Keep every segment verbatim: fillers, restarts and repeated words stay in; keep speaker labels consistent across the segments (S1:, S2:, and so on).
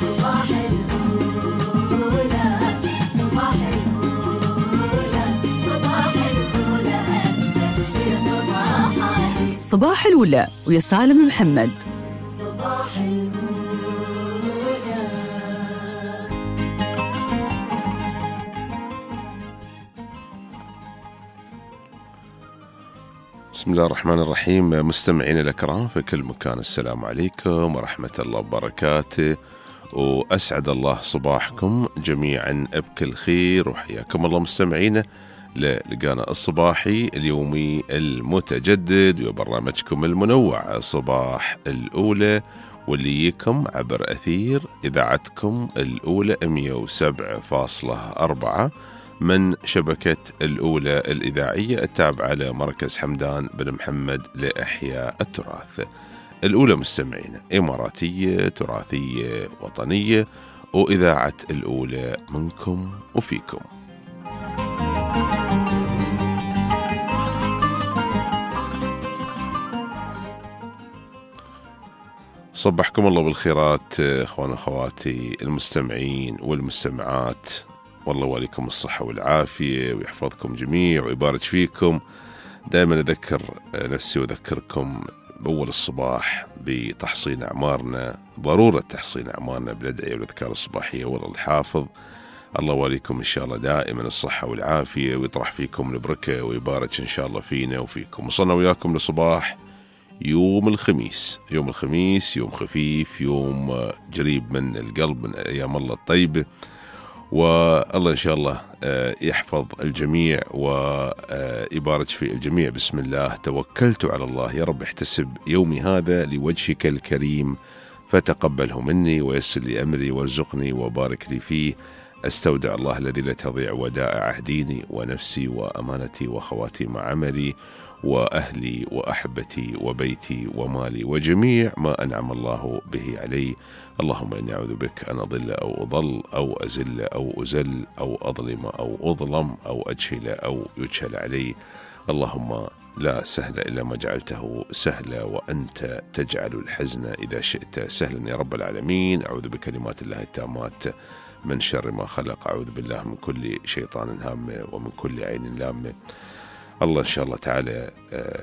S1: صباح الأولى صباح الأولى صباح الأولى أجمل في صباحاتي.
S2: صباح الأولى ويا سالم محمد.
S1: صباح الأولى.
S3: بسم الله الرحمن الرحيم. مستمعين الأكرام في كل مكان، السلام عليكم ورحمة الله وبركاته، وأسعد الله صباحكم جميعا بكل خير، وحياكم الله مستمعين للقانا الصباحي اليومي المتجدد وبرنامجكم المنوع صباح الأولى، واللي يكم عبر أثير إذاعتكم الأولى مئة وسبعة فاصلة أربعة من شبكة الأولى الإذاعية التابعة لمركز حمدان بن محمد لإحياء التراث. الأولى مستمعين إماراتية تراثية وطنية، وإذاعة الأولى منكم وفيكم. صبحكم الله بالخيرات اخوان اخواتي المستمعين والمستمعات، والله وليكم الصحة والعافية ويحفظكم جميع ويبارك فيكم. دائما أذكر نفسي وأذكركم بأول الصباح بتحصين أعمارنا، ضرورة تحصين أعمارنا بالأدعية والأذكار الصباحية. والله الحافظ الله وليكم إن شاء الله دائما الصحة والعافية، ويطرح فيكم البركة ويبارك إن شاء الله فينا وفيكم. وصلنا وياكم لصباح يوم الخميس. يوم الخميس يوم خفيف، يوم قريب من القلب، من أيام الله الطيبة، والله إن شاء الله يحفظ الجميع ويبارك في الجميع. بسم الله توكلت على الله، يا رب احتسب يومي هذا لوجهك الكريم فتقبله مني ويسر لي أمري وارزقني وبارك لي فيه. أستودع الله الذي لا تضيع ودائع عهديني ونفسي وأمانتي وخواتي مع عملي وأهلي وأحبتي وبيتي ومالي وجميع ما أنعم الله به علي. اللهم إني أعوذ بك أن أضل أو أضل أو أزل أو أزل أو أظلم أو أظلم أو أجهل أو يجهل علي. اللهم لا سهل إلا ما جعلته سهلا، وأنت تجعل الحزن إذا شئت سهلا يا رب العالمين. أعوذ بكلمات الله التامات من شر ما خلق. أعوذ بالله من كل شيطان هامة ومن كل عين لامة. الله إن شاء الله تعالى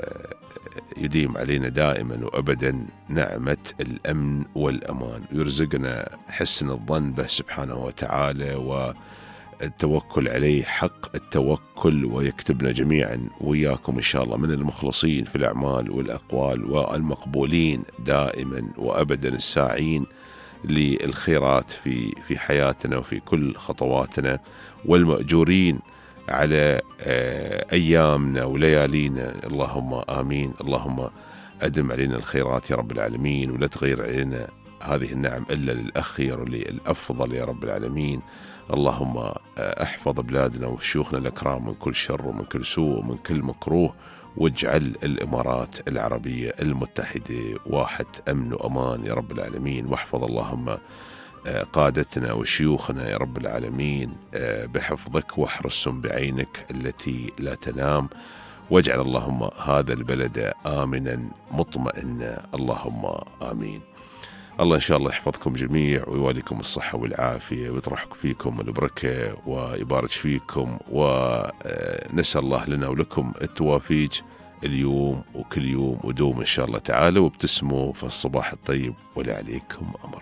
S3: يديم علينا دائما وأبدا نعمة الأمن والأمان، ويرزقنا حسن الظن به سبحانه وتعالى والتوكل عليه حق التوكل، ويكتبنا جميعا وياكم إن شاء الله من المخلصين في الأعمال والأقوال والمقبولين دائما وأبدا، الساعين للخيرات في في حياتنا وفي كل خطواتنا، والمأجورين على أيامنا وليالينا. اللهم آمين. اللهم أدم علينا الخيرات يا رب العالمين، ولا تغير علينا هذه النعم إلا للأخير وللأفضل يا رب العالمين. اللهم احفظ بلادنا وشيوخنا الأكرام من كل شر ومن كل سوء ومن كل مكروه، واجعل الإمارات العربية المتحدة واحد أمن وأمان يا رب العالمين. واحفظ اللهم قادتنا وشيوخنا يا رب العالمين بحفظك، واحرسهم بعينك التي لا تنام، واجعل اللهم هذا البلد آمنا مطمئنا. اللهم آمين. الله إن شاء الله يحفظكم جميع ويواليكم الصحة والعافية ويطرح فيكم البركة ويبارك فيكم، ونسأل الله لنا ولكم التوافيج اليوم وكل يوم ودوم إن شاء الله تعالى، وابتسموا في الصباح الطيب ولا عليكم أمر.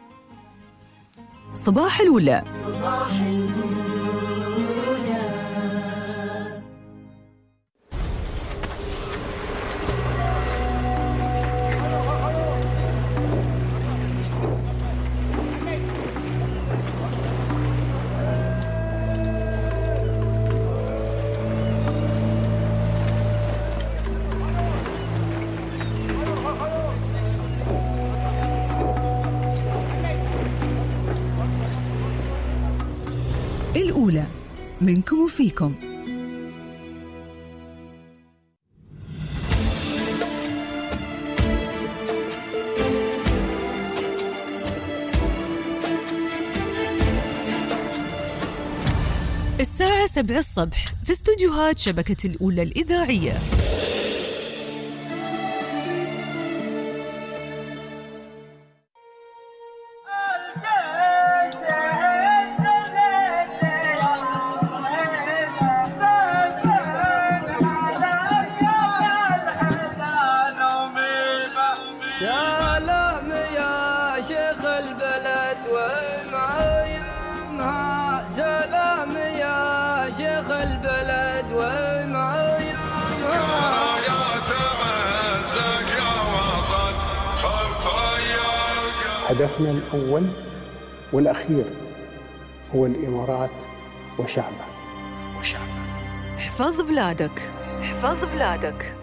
S2: صباح الأولى.
S1: صباح الأولى.
S2: الأولى منكم وفيكم. الساعة سبع الصبح في استوديوهات شبكة الأولى الإذاعية.
S4: الجيش هدفنا الأول والأخير هو الإمارات وشعبها وشعبها.
S2: احفظ بلادك، احفظ بلادك.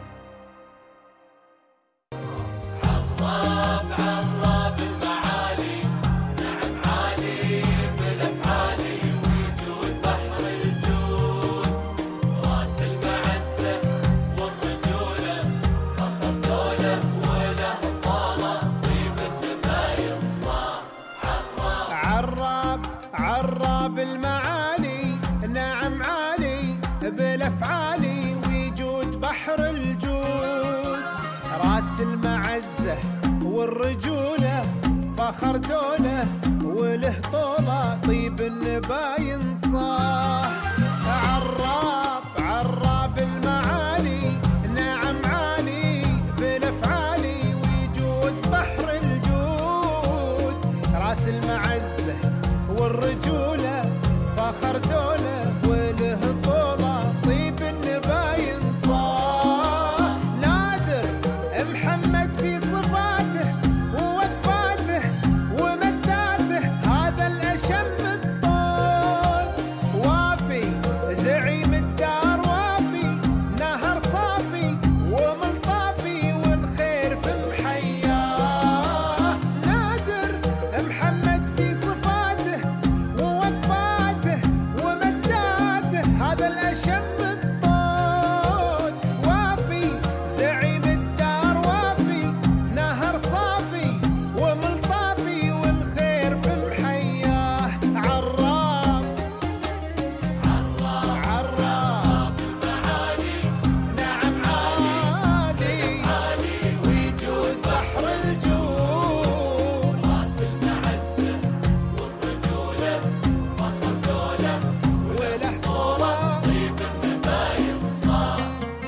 S5: بالأفعالي وجود بحر الجود، راس المعزة والرجولة فخر دولة وله طولة طيب النباين صاح. عراب عراب المعالي نعم عالي بالأفعالي وجود بحر الجود، راس المعزة والرجولة فخر دولة وله طولة طيب النباين صاح. نادر محمد في صفاته ووقفاته ومداته هذا الأشم الطود، وافي زعيم الدار وافي نهر صافي وملطافي والخير في محياه. نادر محمد في صفاته ووقفاته ومداته هذا الأشم الطود، وافي زعيم الدار وافي نهر صافي وملطافي والخير في محياه. عراب عراب عراب المعالي نعم عالي وجود بحر الجود، راس المعزة والرجولة فخر دولة وله طولة طيب النباين صاح.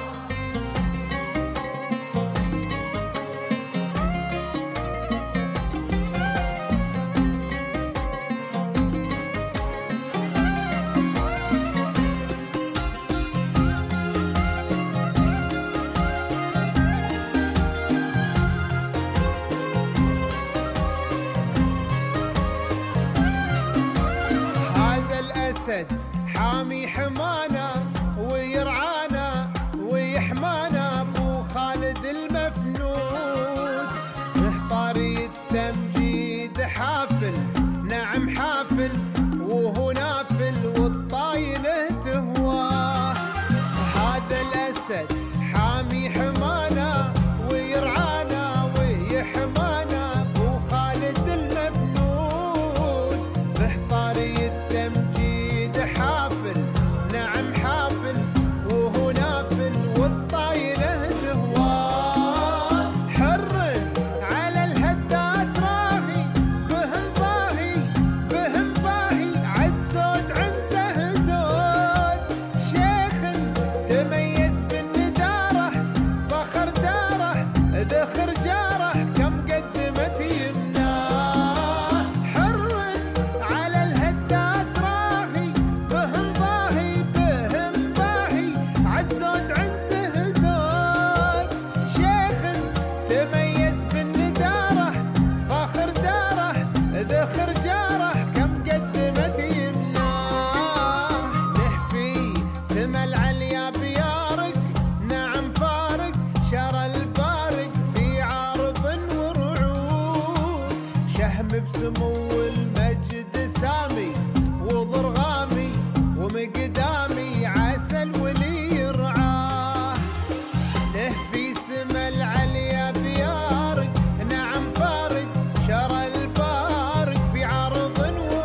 S5: هذا الأسد حامي حمانا ويرعانا ويحمانا أبو خالد المفنود، به طاري التمجيد حافل نعم حافل وهو نافل والطايله تهواه. هذا الأسد حامي حمانا ويرعانا ويحمانا أبو خالد المفنود، به طاري التمجيد حافل نعم حافل وهو نافل والطايله تهواه. حر على الهدات راهي بهم باهي بهم باهي عالزود عنده زود، شيخ تميز بالندارة فخر داره ذخر جاره كم قدمت يمناه. حر على الهدات راهي بهم باهي بهم باهي عالزود عنده زود، شيخ تميز بالندارة فخر داره ذخر جاره كم قدمت يمناه. نهفي سما العليا بيارق نعم فارق شرى البارق في عارض ورعود، شهم بسمو المجد سامي وضرغامي ومقدامي عسل ولي يرعاه. له في سما العليا بيارق نعم فارق شرى البارق في عرض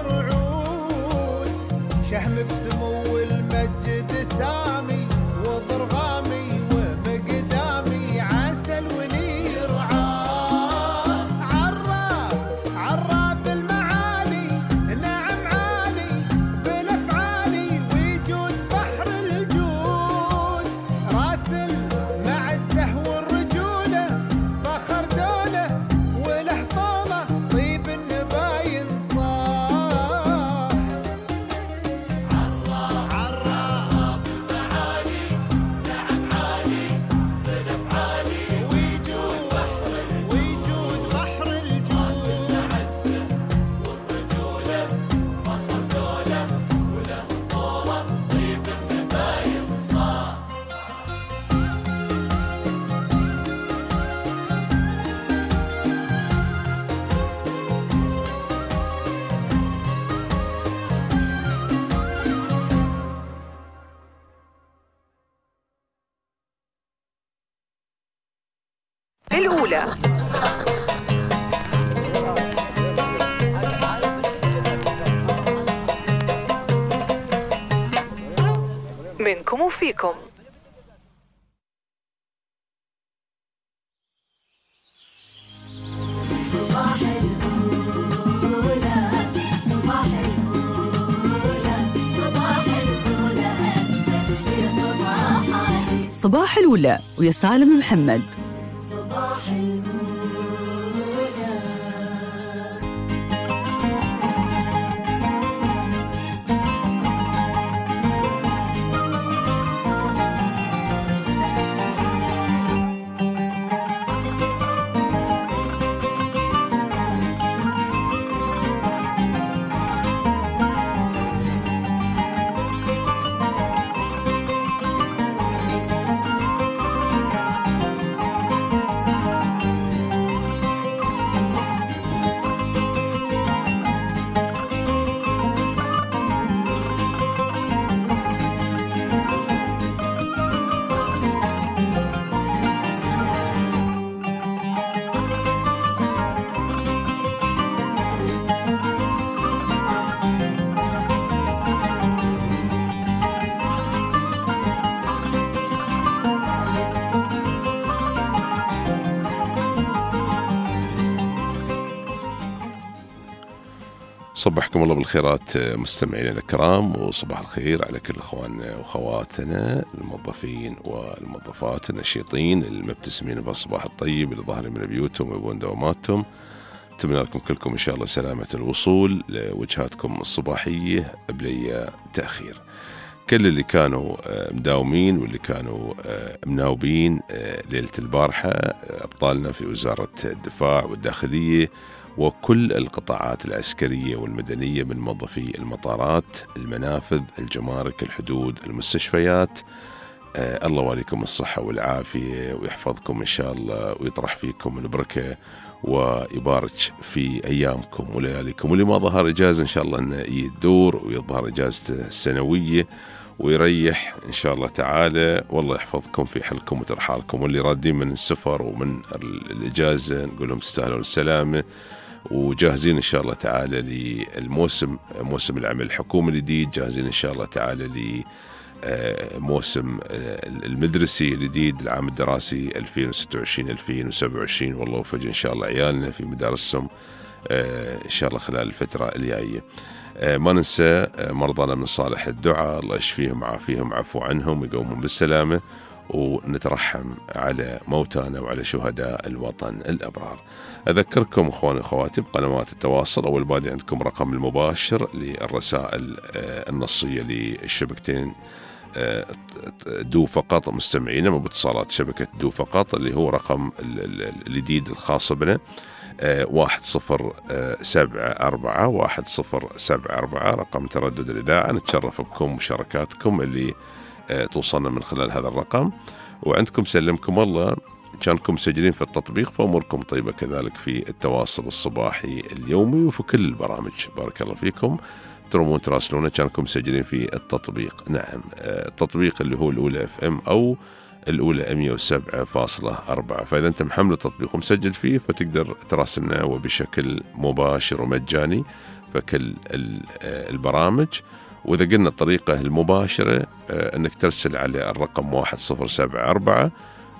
S5: ورعود، شهم بسمو المجد سامي وضرغامي ومقدامي عسل ولي يرعاه. عراب عراب المعالي نعم عالي بالأفعالي
S2: الأولى. منكم وفيكم.
S1: صباح الأولى صباح الأولى صباح الأولى أجمل في صباحاتي.
S2: صباح الأولى ويا سالم محمد.
S1: صباح الأولى.
S3: صبحكم الله بالخيرات مستمعينا الكرام، وصباح الخير على كل اخواننا واخواتنا الموظفين والموظفات النشيطين المبتسمين بالصباح الطيب اللي ظاهرين من بيوتهم ويبون دواماتهم. اتمنى لكم كلكم ان شاء الله سلامة الوصول لوجهاتكم الصباحية بلي تأخير. كل اللي كانوا مداومين واللي كانوا مناوبين ليلة البارحة، أبطالنا في وزارة الدفاع والداخلية وكل القطاعات العسكرية والمدنية من موظفي المطارات، المنافذ، الجمارك، الحدود، المستشفيات. آه الله واليكم الصحة والعافية ويحفظكم إن شاء الله ويطرح فيكم البركة ويبارك في أيامكم ولياليكم. واللي ما ظهر إجازة إن شاء الله أنه يدور ويظهر إجازته السنوية ويريح إن شاء الله تعالى، والله يحفظكم في حلكم وترحالكم. واللي رادين من السفر ومن الإجازة نقول لهم تستاهلون السلامة، وجاهزين إن شاء الله تعالى للموسم، موسم العمل الحكومي الجديد، جاهزين إن شاء الله تعالى لموسم المدرسي الجديد العام الدراسي ألفين وستة وعشرين ألفين وسبعة وعشرين. والله وفق إن شاء الله عيالنا في مدارسهم إن شاء الله خلال الفترة الجاية. ما ننسى مرضانا من صالح الدعاء، الله يشفيهم ويعافيهم ويعفو عنهم ويقومهم بالسلامة، ونترحم على موتانا وعلى شهداء الوطن الأبرار. أذكركم أخواني وأخواتي بقنوات التواصل. أول بادي عندكم رقم المباشر للرسائل النصية للشبكتين دو فقط مستمعين من باتصالات شبكة دو فقط، اللي هو رقم الجديد الخاص بنا واحد صفر سبعة أربعة واحد صفر سبعة أربعة، رقم تردد الإذاعة. نتشرف بكم مشاركاتكم اللي توصلنا من خلال هذا الرقم. وعندكم سلمكم الله كانكم مسجلين في التطبيق، فأموركم طيبة كذلك في التواصل الصباحي اليومي وفي كل البرامج. بارك الله فيكم. ترمون تراسلونا كانكم مسجلين في التطبيق. نعم، التطبيق اللي هو الأولى اف ام أو الأولى مية وسبعة فاصلة أربعة. فإذا أنت محمل التطبيق ومسجل فيه فتقدر تراسلنا وبشكل مباشر ومجاني فكل البرامج. وإذا قلنا الطريقة المباشرة أنك ترسل على الرقم واحد صفر سبعة أربعة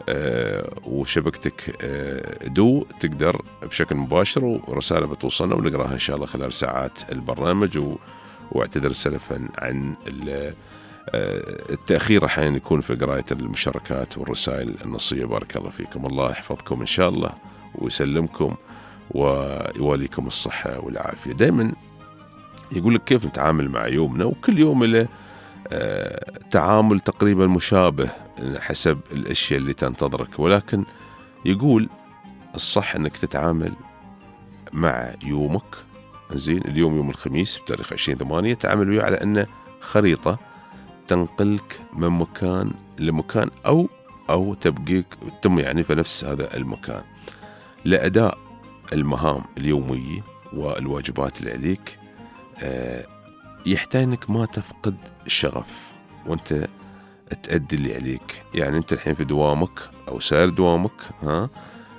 S3: وشبكتك دو، تقدر بشكل مباشر ورسالة بتوصلنا ونقراها إن شاء الله خلال ساعات البرنامج. واعتذر سلفا عن التأخير أحيانا يكون في قراءة المشاركات والرسائل النصية. بارك الله فيكم، الله يحفظكم إن شاء الله ويسلمكم ويواليكم الصحة والعافية. دائما يقول لك كيف نتعامل مع يومنا، وكل يوم له تعامل تقريبا مشابه حسب الأشياء اللي تنتظرك، ولكن يقول الصح أنك تتعامل مع يومك. زين، اليوم يوم الخميس بتاريخ عشرين ثمانية، تعامل وياه على أنه خريطة تنقلك من مكان لمكان أو أو تبقيك تم يعني في نفس هذا المكان لأداء المهام اليومية والواجبات اللي عليك. آه يحتاج أنك ما تفقد الشغف وأنت تأدي اللي عليك. يعني أنت الحين في دوامك أو سائر دوامك، ها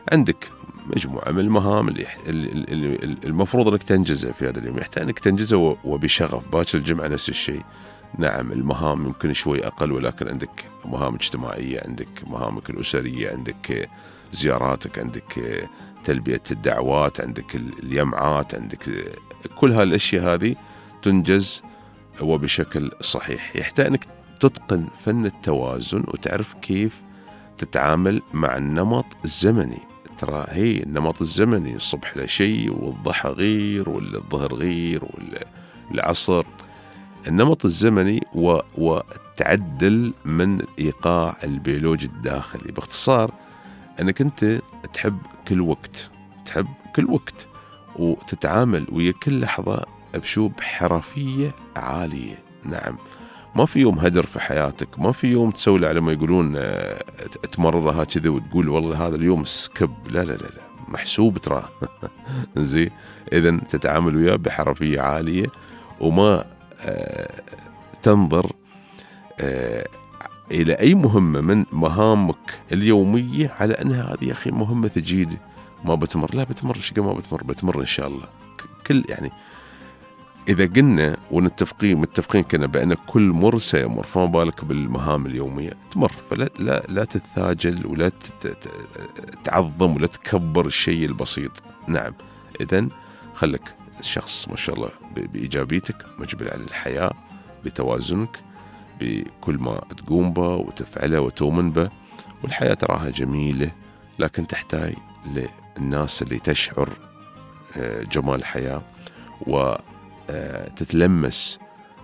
S3: عندك مجموعة من المهام اللي المفروض أنك تنجزها في هذا اليوم، يحتاج أنك تنجزها وبشغف. باكر الجمعة نفس الشيء. نعم المهام يمكن شوي أقل، ولكن عندك مهام اجتماعية، عندك مهامك الأسرية، عندك زياراتك، عندك تلبية الدعوات، عندك اليمعات، عندك كل هالأشياء هذه تنجز وبشكل صحيح. يحتاج أنك تتقن فن التوازن وتعرف كيف تتعامل مع النمط الزمني. ترى هي النمط الزمني الصبح لا شيء والضحى غير والظهر غير والعصر. النمط الزمني و... وتعدل من إيقاع البيولوجي الداخلي. باختصار أنك أنت تحب كل وقت، تحب كل وقت وتتعامل ويا كل لحظة بشو بحرفية عالية. نعم ما في يوم هدر في حياتك، ما في يوم تسوي على ما يقولون تمررها كذا وتقول والله هذا اليوم سكب. لا لا لا, لا. محسوب ترى. زين إذن تتعامل وياه بحرفية عالية وما آه تنظر آه إلى أي مهمة من مهامك اليومية على أنها هذه يا أخي مهمة ثقيلة ما بتمر. لا بتمر، شقة ما بتمر، بتمر إن شاء الله. كل يعني إذا قلنا ونتفقين متفقين كنا بأن كل مر سيمر، فما بالك بالمهام اليومية تمر. فلا لا لا تتثاجل ولا تعظم ولا تكبر الشيء البسيط. نعم إذن خلك شخص ما شاء الله بإيجابيتك، مجبل على الحياة، بتوازنك، بكل ما تقوم به وتفعله وتؤمن به. والحياة تراها جميلة، لكن تحتاج للناس اللي تشعر جمال الحياة وتتلمس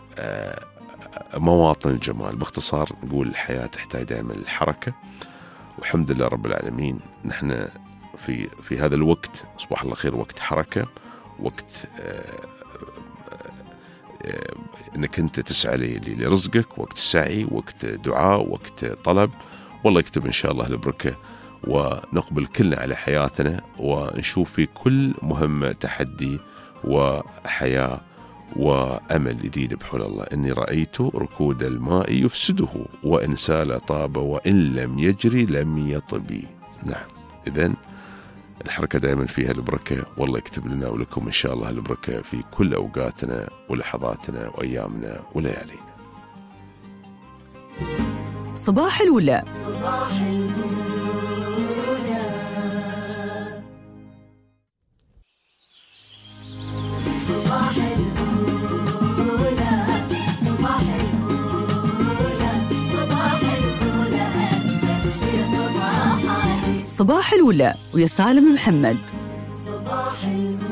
S3: مواطن الجمال. باختصار نقول الحياة تحتاج دائما الحركة، والحمد لله رب العالمين نحن في في هذا الوقت صباح الله خير، وقت حركة، وقت انك انت تسعى لرزقك، وقت سعي، وقت دعاء، وقت طلب. والله يكتب ان شاء الله البركة، ونقبل كلنا على حياتنا ونشوف في كل مهمة تحدي وحياة وأمل جديد بحول الله. إني رأيت ركود الماء يفسده، وإن سال طاب، وإن لم يجري لم يطبي. نعم إذن الحركة دائما فيها البركة، والله يكتب لنا ولكم إن شاء الله البركة في كل أوقاتنا ولحظاتنا وأيامنا وليالينا.
S2: صباح الولا.
S1: صباح الولا. صباح الأولى. صباح الأولى. صباح الأولى أجمل في صباحاتي.
S2: صباح الولا ويا سالم محمد.
S1: صباح الأولى.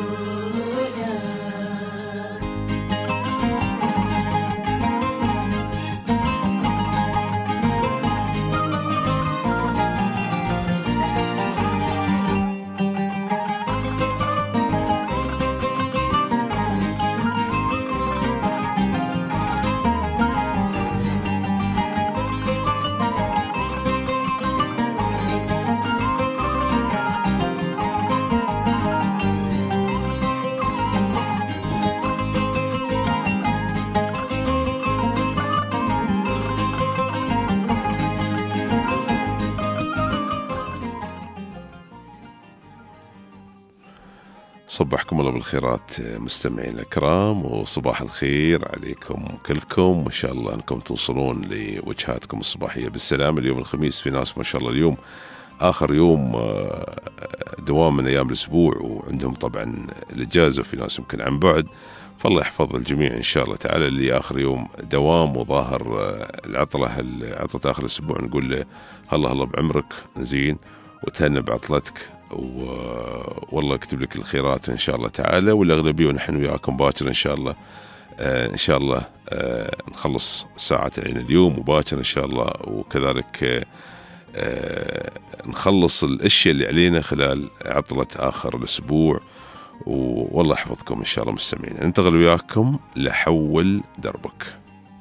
S3: صبحكم الله بالخيرات مستمعين الكرام، وصباح الخير عليكم كلكم. وإن شاء الله أنكم توصلون لوجهاتكم الصباحية بالسلام. اليوم الخميس، في ناس ما شاء الله اليوم آخر يوم دوام من أيام الأسبوع وعندهم طبعا الإجازة، وفي ناس يمكن عن بعد. فالله يحفظ الجميع إن شاء الله تعالى. اللي آخر يوم دوام وظاهر العطلة عطلة آخر الأسبوع نقول له هلا هلا بعمرك زين وتهنى بعطلتك، والله يكتب لك الخيرات إن شاء الله تعالى. والأغلبية ونحن وياكم باكر إن شاء الله. آه إن شاء الله آه نخلص ساعة اليوم وباكر إن شاء الله، وكذلك آه نخلص الأشياء اللي علينا خلال عطلة آخر الأسبوع. والله يحفظكم إن شاء الله مستمعين. ننتقل وياكم لحول دربك.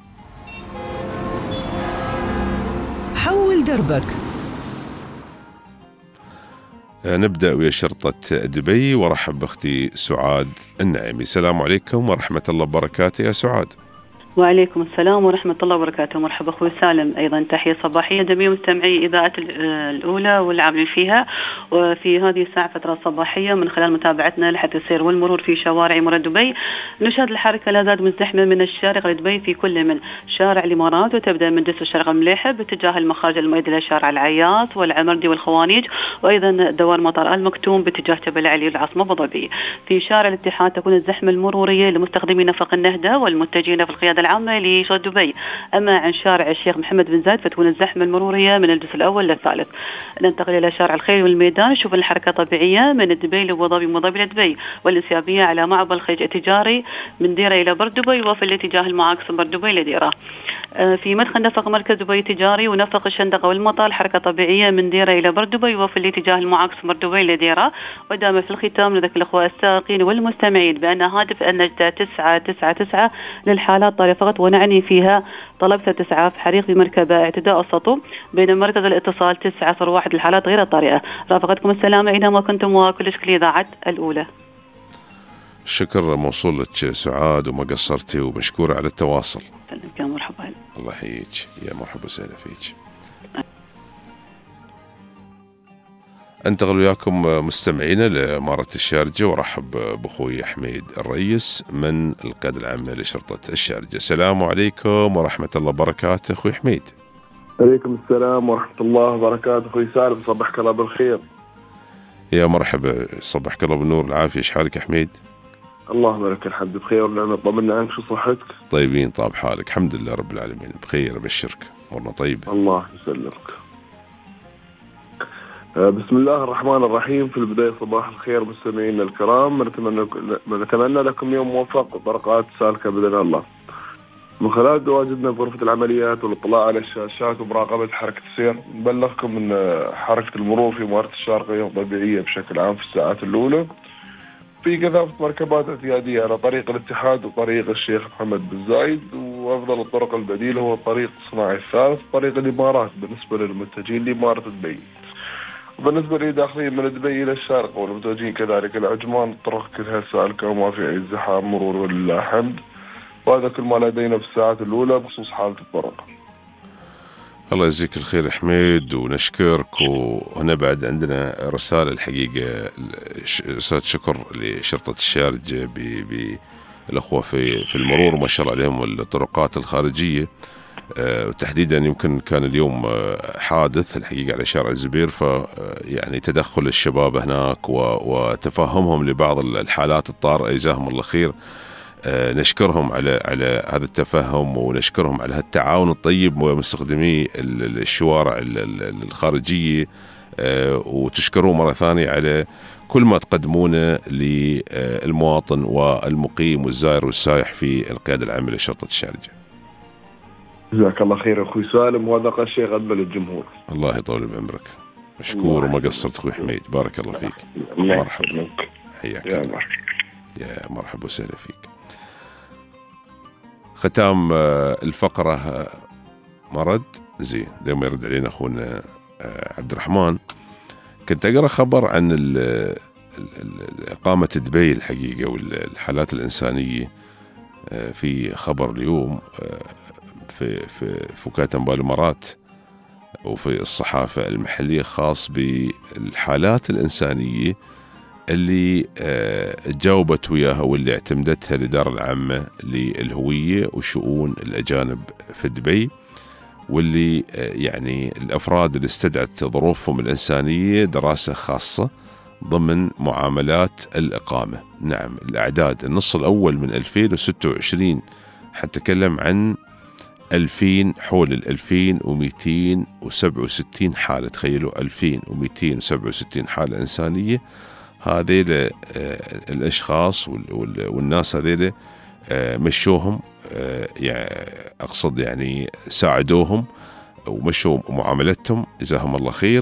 S2: حول دربك.
S3: نبدأ ويا شرطة دبي، ورحب بأختي سعاد النعيمي. السلام عليكم ورحمة الله وبركاته يا سعاد.
S6: وعليكم السلام ورحمة الله وبركاته. مرحبا أخوي سالم، أيضا تحية صباحية جميع مستمعي إذاعة الأولى والعاملين فيها. وفي هذه الساعة فترة صباحية من خلال متابعتنا لحد السير والمرور في شوارع مراد دبي، نشهد الحركة لا زالت مزدحمة من الشارقة لدبي في كل من شارع الإمارات، وتبدأ من جسر الشارقة المليحة باتجاه المخارج المؤدي إلى شارع العياط والعمردي والخوانيج، وأيضا دوار مطار المكتوم باتجاه جبل علي والعاصمة أبو ظبي. في شارع الاتحاد تكون الزحمة المرورية لمستخدمي نفق النهدة والمتجهين في القيادة العامة لشرق دبي. أما عن شارع الشيخ محمد بن زايد فتكون الزحمة المرورية من الجزء الأول للثالث. ننتقل إلى شارع الخير والميدان، نشوف الحركة طبيعية من دبي لأبو ظبي وأبو ظبي لدبي، والإنسيابية على معبر الخليج التجاري من ديرة إلى بر دبي، وفي الاتجاه المعاكس من بر دبي لديرة. في مدخل نفق مركز دبي التجاري ونفق الشندقة والمطار حركة طبيعية من ديرة إلى بر دبي، وفي الاتجاه المعاكس من بر دبي لديرة. ودام في الختام نذكر الأخوة السائقين والمستمعين بأن هاتف النجدة تسعة تسعة تسعة للحالات طارئة فقط، ونعني فيها طلبت إسعاف حريق بمركبة اعتداء السطو، بين مركز الاتصال تسعة صفر واحد للحالات غير الطارئة. رافقتكم السلامة أينما كنتم، وكل شكل إذاعة الأولى.
S3: الشكر موصول لك سعاد، وما قصرتي، ومشكورة على التواصل.
S6: يا مرحبا. الله
S3: يحييك، يا مرحبا وسهلا فيك. انتقل وياكم مستمعينا لإمارة الشارجة، ورحب بأخوي حميد الرئيس من القيادة العامة لشرطة الشارجة. السلام عليكم ورحمة الله وبركاته أخوي حميد.
S7: عليكم السلام ورحمة الله وبركاته أخوي سالم، صبحك الله بالخير.
S3: يا مرحبا، صبحك الله بالنور والعافية. ايش حالك يا حميد؟
S7: الله يبارك الحمد بخير ونعمة. طمنا عنك، شو صحتك؟
S3: طيبين، طاب حالك؟ الحمد لله رب العالمين بخير، أبشرك أمورنا طيبة.
S7: الله يسلمك. بسم الله الرحمن الرحيم. في البداية صباح الخير مستمعينا الكرام، نتمنى نتمنى لكم يوم موفق وطرقات سالكة بإذن الله. من خلال تواجدنا في غرفة العمليات والاطلاع على الشاشات ومراقبة حركة السير، نبلغكم من حركة المرور في إمارة الشارقة يوم طبيعية بشكل عام في الساعات الأولى، في كثافة مركبات اعتيادية على طريق الاتحاد وطريق الشيخ محمد بن زايد، وأفضل الطرق البديلة هو طريق الصناعي الثالث طريق الإمارات بالنسبة للمتجهين لإمارة دبي. وبالنسبة لي داخلين من دبي إلى الشارقة والمتوجهين كذلك العجمان، الطرق كلها سالكة وما في أي زحام مرور ولله الحمد. وهذا كل ما لدينا في الساعات الأولى بخصوص حالة الطرق.
S3: الله يجزيك الخير يا حميد ونشكرك. وهنا بعد عندنا رسالة الحقيقة، رسالة شكر لشرطة الشارجة بالأخوة في في المرور، ما شاء الله عليهم الطرقات الخارجية. وتحديدا يمكن كان اليوم حادث الحقيقة على شارع الزبير، فيعني تدخل الشباب هناك وتفهمهم لبعض الحالات الطارئة جزاهم الله خير. نشكرهم على على هذا التفهم، ونشكرهم على هالتعاون الطيب ومستخدمي الشوارع الخارجية، وتشكرون مرة ثانية على كل ما تقدمونه للمواطن والمقيم والزائر والسائح في القيادة العامة لشرطة الشارجة.
S7: جزاك الله خير أخوي سالم، وهذا شيء قدمه للجمهور.
S3: الله يطول بعمرك، مشكور وما قصرت أخوي حميد، بارك الله فيك. مرحبا، حياك
S7: يا
S3: الله، يا مرحبا وسهلا فيك. ختام الفقرة مرد زين لما يرد علينا أخونا عبد الرحمن. كنت أقرأ خبر عن إقامة دبي الحقيقة والحالات الإنسانية، في خبر اليوم في في وكالة أنباء الإمارات وفي الصحافة المحلية خاص بالحالات الإنسانية اللي جاوبت وياها واللي اعتمدتها الإدارة العامة للهوية وشؤون الأجانب في دبي، واللي يعني الأفراد اللي استدعت ظروفهم الإنسانية دراسة خاصة ضمن معاملات الإقامة. نعم، الأعداد النص الأول من ألفين وستة وعشرين حتكلم عن ألفين، حول الألفين ومئتين وسبعة وستين حالة. تخيلوا ألفين ومئتين وسبعة وستين حالة إنسانية. هذيل الأشخاص والناس هذيل مشوهم، يعني أقصد يعني ساعدوهم ومشوا معاملتهم جزاهم الله خير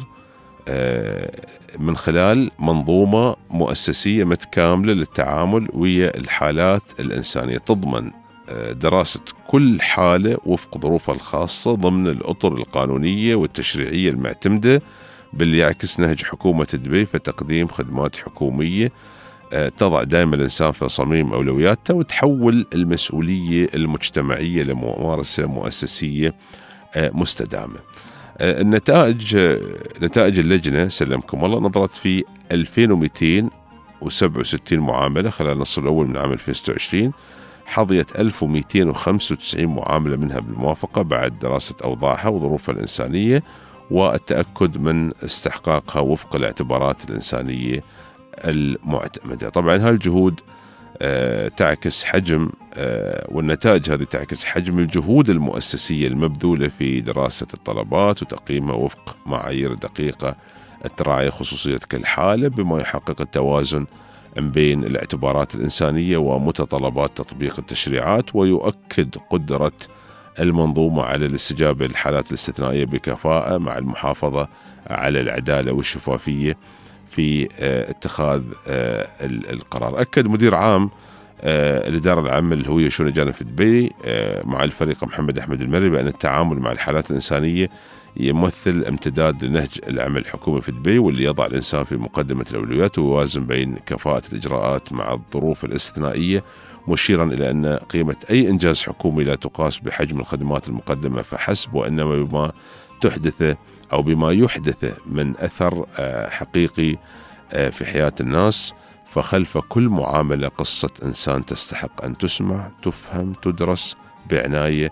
S3: من خلال منظومة مؤسسية متكاملة للتعامل ويا الحالات الإنسانية، تضمن دراسة كل حالة وفق ظروفها الخاصة ضمن الأطر القانونية والتشريعية المعتمدة باللي يعكس نهج حكومة دبي في تقديم خدمات حكومية تضع دائما الإنسان في صميم أولوياته وتحول المسؤولية المجتمعية لممارسة مؤسسية مستدامة. النتائج نتائج اللجنة سلمكم الله نظرت في ألفين ومئتين وسبعة وستين معاملة خلال النصف الأول من عام ألفين وستة وعشرين، حظيت ألف ومئتين وخمسة وتسعين معاملة منها بالموافقة بعد دراسة أوضاعها وظروفها الإنسانية والتأكد من استحقاقها وفق الاعتبارات الإنسانية المعتمدة. طبعا هالجهود أه تعكس حجم أه والنتائج هذه تعكس حجم الجهود المؤسسية المبذولة في دراسة الطلبات وتقييمها وفق معايير دقيقة تراعي خصوصية كل حالة بما يحقق التوازن بين الاعتبارات الإنسانية ومتطلبات تطبيق التشريعات، ويؤكد قدرة المنظومة على الاستجابة للحالات الاستثنائية بكفاءة مع المحافظة على العدالة والشفافية في اتخاذ القرار. أكد مدير عام الإدارة العامة للهوية والشؤون الأجانب في دبي مع الفريق محمد أحمد المري بأن التعامل مع الحالات الإنسانية يمثل امتداد لنهج العمل الحكومي في دبي، واللي يضع الإنسان في مقدمة الأولويات ويوازن بين كفاءة الإجراءات مع الظروف الاستثنائية، مشيرا إلى أن قيمة أي إنجاز حكومي لا تقاس بحجم الخدمات المقدمة فحسب، وإنما بما تحدثه أو بما يحدثه من أثر حقيقي في حياة الناس. فخلف كل معاملة قصة إنسان تستحق أن تسمع، تفهم، تدرس بعناية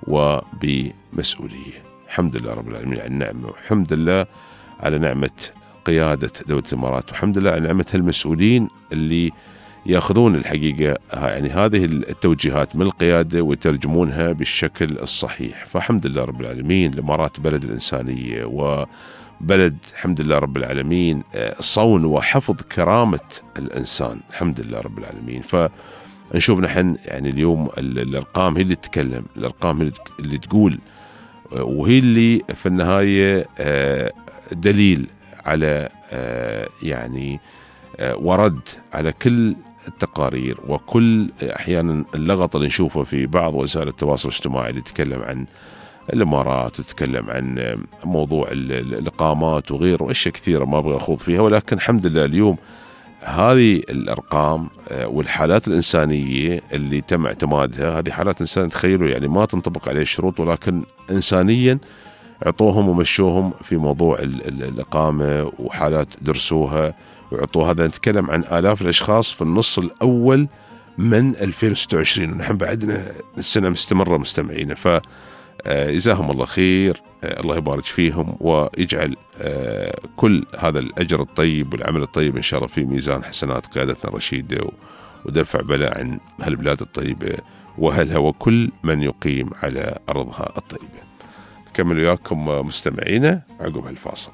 S3: وبمسؤولية. الحمد لله رب العالمين على النعمة، والحمد لله على نعمة قيادة دولة الإمارات، والحمد لله على نعمة المسؤولين اللي يأخذون الحقيقة يعني هذه التوجيهات من القيادة ويترجمونها بالشكل الصحيح. فالحمد لله رب العالمين، الإمارات بلد الإنسانية وبلد الحمد لله رب العالمين صون وحفظ كرامة الإنسان، الحمد لله رب العالمين. فنشوف نحن يعني اليوم الأرقام هي اللي تتكلم، الأرقام هي اللي تقول، وهي اللي في النهاية دليل على يعني ورد على كل التقارير وكل أحيانا اللغط اللي نشوفه في بعض وسائل التواصل الاجتماعي اللي تتكلم عن الإمارات وتتكلم عن موضوع الإقامات وغيره وأشياء كثيرة ما أبغى أخوض فيها. ولكن الحمد لله اليوم هذه الأرقام والحالات الإنسانية اللي تم اعتمادها، هذه حالات إنسان تخيلوا يعني ما تنطبق عليه الشروط، ولكن إنسانيا عطوهم ومشوهم في موضوع الإقامة وحالات درسوها وعطوا. هذا نتكلم عن آلاف الأشخاص في النص الأول من ألفين وستة وعشرين، ونحن بعدنا السنة مستمرة مستمعين. فجزاهم الله خير، الله يبارك فيهم ويجعل كل هذا الأجر الطيب والعمل الطيب إن شاء الله في ميزان حسنات قيادتنا الرشيدة ودفع بلاء عن هالبلاد الطيبة وأهلها وكل من يقيم على أرضها الطيبة. نكمل وياكم مستمعينا عقب هالفاصل.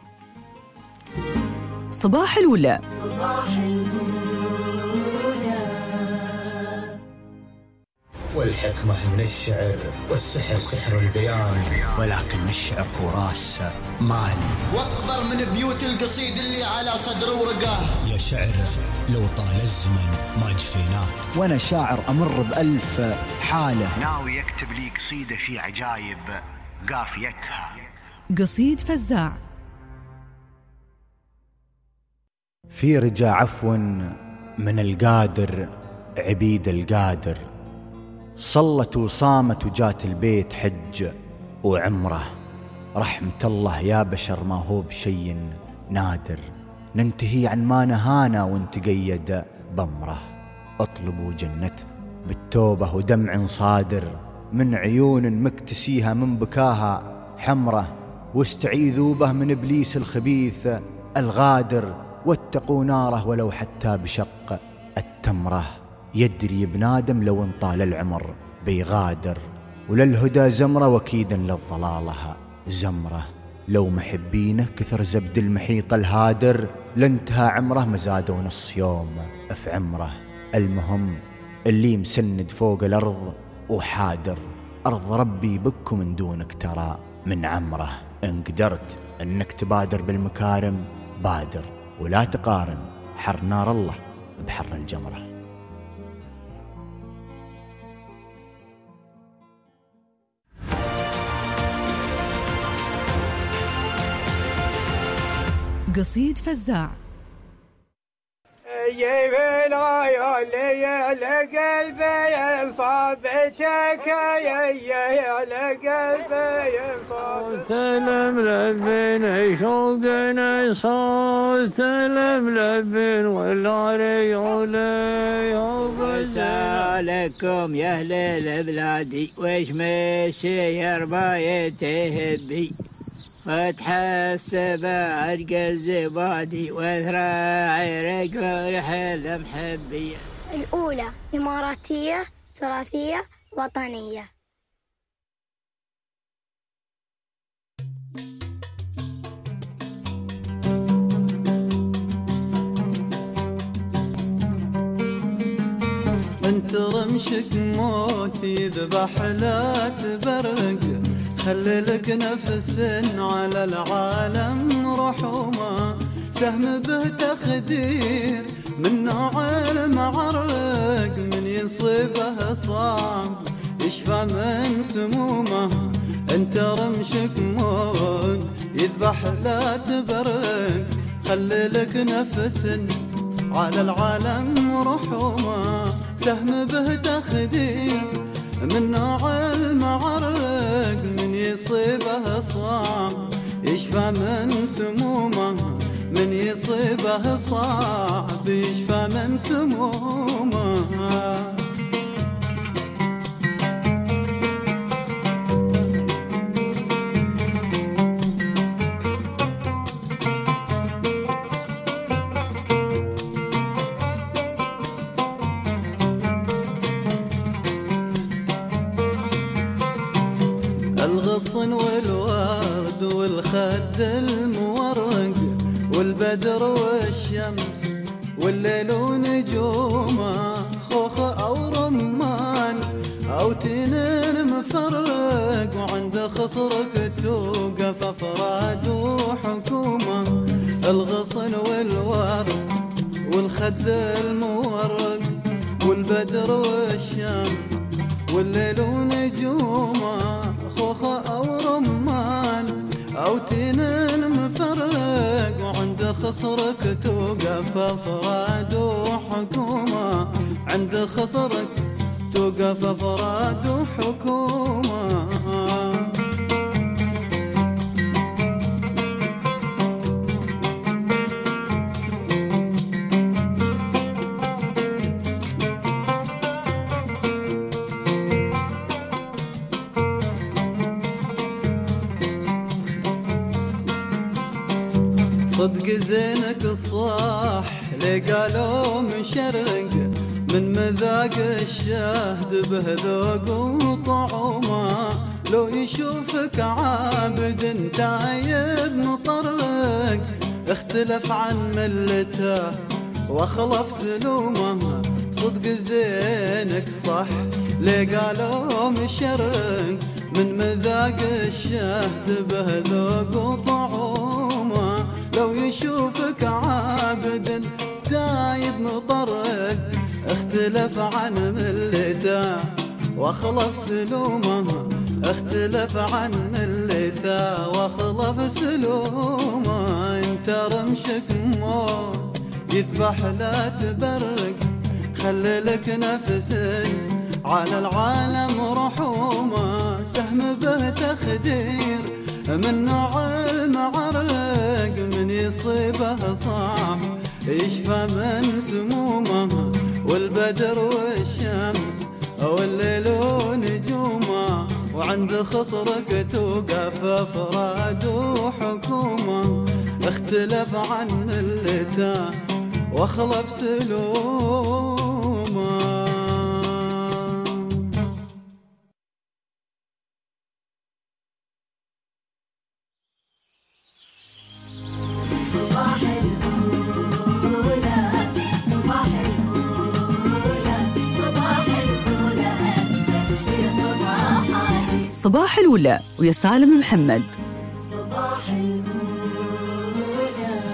S2: صباح الولا.
S1: صباح الولا.
S8: والحكمة من الشعر والسحر سحر البيان، ولكن الشعر هو راس مالي
S9: واكبر من بيوت القصيد اللي على صدر ورقاه.
S8: يا شعر لو طال الزمن ما جفيناك،
S10: وانا شاعر امر بألف حالة،
S11: ناوي يكتب لي قصيدة في عجايب قافيتها.
S2: قصيد فزاع.
S10: في رجا عفو من القادر عبيد القادر، صلت وصامت وجات البيت حج وعمره، رحمة الله يا بشر ما هو بشي نادر، ننتهي عن ما نهانا ونتقيد بمره، اطلبوا جنته بالتوبة ودمع صادر، من عيون مكتسيها من بكاها حمره، واستعيذوا به من إبليس الخبيث الغادر، واتقوا ناره ولو حتى بشق التمره، يدري بنادم لو انطال العمر بيغادر، وللهدى زمرة وكيدا للضلالها زمرة، لو محبينه كثر زبد المحيط الهادر، لانتهى عمره مزادوا نص يوم في عمره، المهم اللي مسند فوق الأرض وحادر، أرض ربي بك من دونك ترى من عمره، إن قدرت أنك تبادر بالمكارم بادر، ولا تقارن حر نار الله بحر الجمرة.
S2: قصيد فزاع.
S12: يجيب العيون لقلبي صابتك يا لقلبي صوت الملبن شوقنا صوت الملبن والعريولي سالكم يا اهل البلادي وش مسير بايته بي وتحسب عرق الزبادي وذراعي رجل حلم حبي.
S13: الأولى إماراتية تراثية وطنية.
S14: انت رمشك موت يذبح لا تبرق خللك نفس على العالم رحومه سهم به تخدير من نوع المعرق من يصيبه صعب يشفى من سمومه انت رمشك موت يذبح لا تبرق خللك نفس على العالم رحومه سهم به تخدير من نوع المعرق من يصيبه صعب يشفى من سمومه من يصيبه صعب يشفى من سمومه. الغصن والورد والخد المورق والبدر والشمس والليل ونجومه خوخ أو رمان أو تنين مفرق وعند خصرك توقف أفراد وحكومة. الغصن والورد والخد المورق والبدر والشمس والليل ونجومه خوخ أو رمان أو تنين مفرق وعند خصرك توقف أفراد وحكومة عند خصرك توقف أفراد وحكومة. صدق زينك الصاح لي قالوا مشرق من مذاق الشهد بهذوق وطعومه لو يشوفك عابد تايب مطرق اختلف عن ملته واخلف سلومه. صدق زينك صح لي قالوا مشرق من مذاق الشهد بهذوق وطعومه لو يشوفك عابد تايب مطرق اختلف عن ملته واخلف سلومه اختلف عن ملته واخلف سلومه. انت رمشك موت يذبح لا تبرق خللك نفسك على العالم رحومه سهم به تخدير من نوع المعرق من يصيبه صعب يشفى من سمومه والبدر والشمس والليل ونجومه وعند خصرك توقف أفراد وحكومة اختلف عن ملته واخلف سلومه.
S2: صباح الأولى ويا سالم محمد.
S1: صباح الأولى.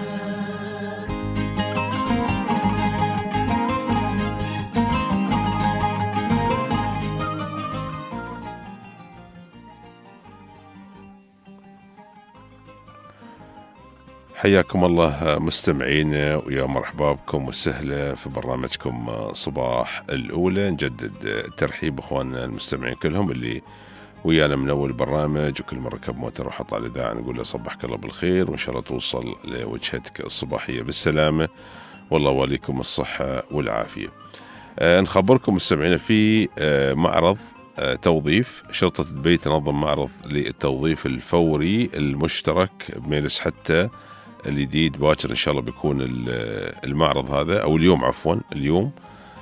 S3: حياكم الله مستمعينا، ويا مرحبا بكم وسهلا في برنامجكم صباح الأولى. نجدد الترحيب أخواننا المستمعين كلهم اللي ويانا من أول برنامج، وكل مرة ركب موتر وحط على الإذاعة نقول له صبحك الله بالخير، وإن شاء الله توصل لوجهتك الصباحية بالسلامة، والله وليكم الصحة والعافية. أه نخبركم مستمعينا في أه معرض أه توظيف. شرطة دبي تنظم معرض للتوظيف الفوري المشترك بميلس حتى الجديد. باكر إن شاء الله بيكون المعرض هذا، أو اليوم عفوا اليوم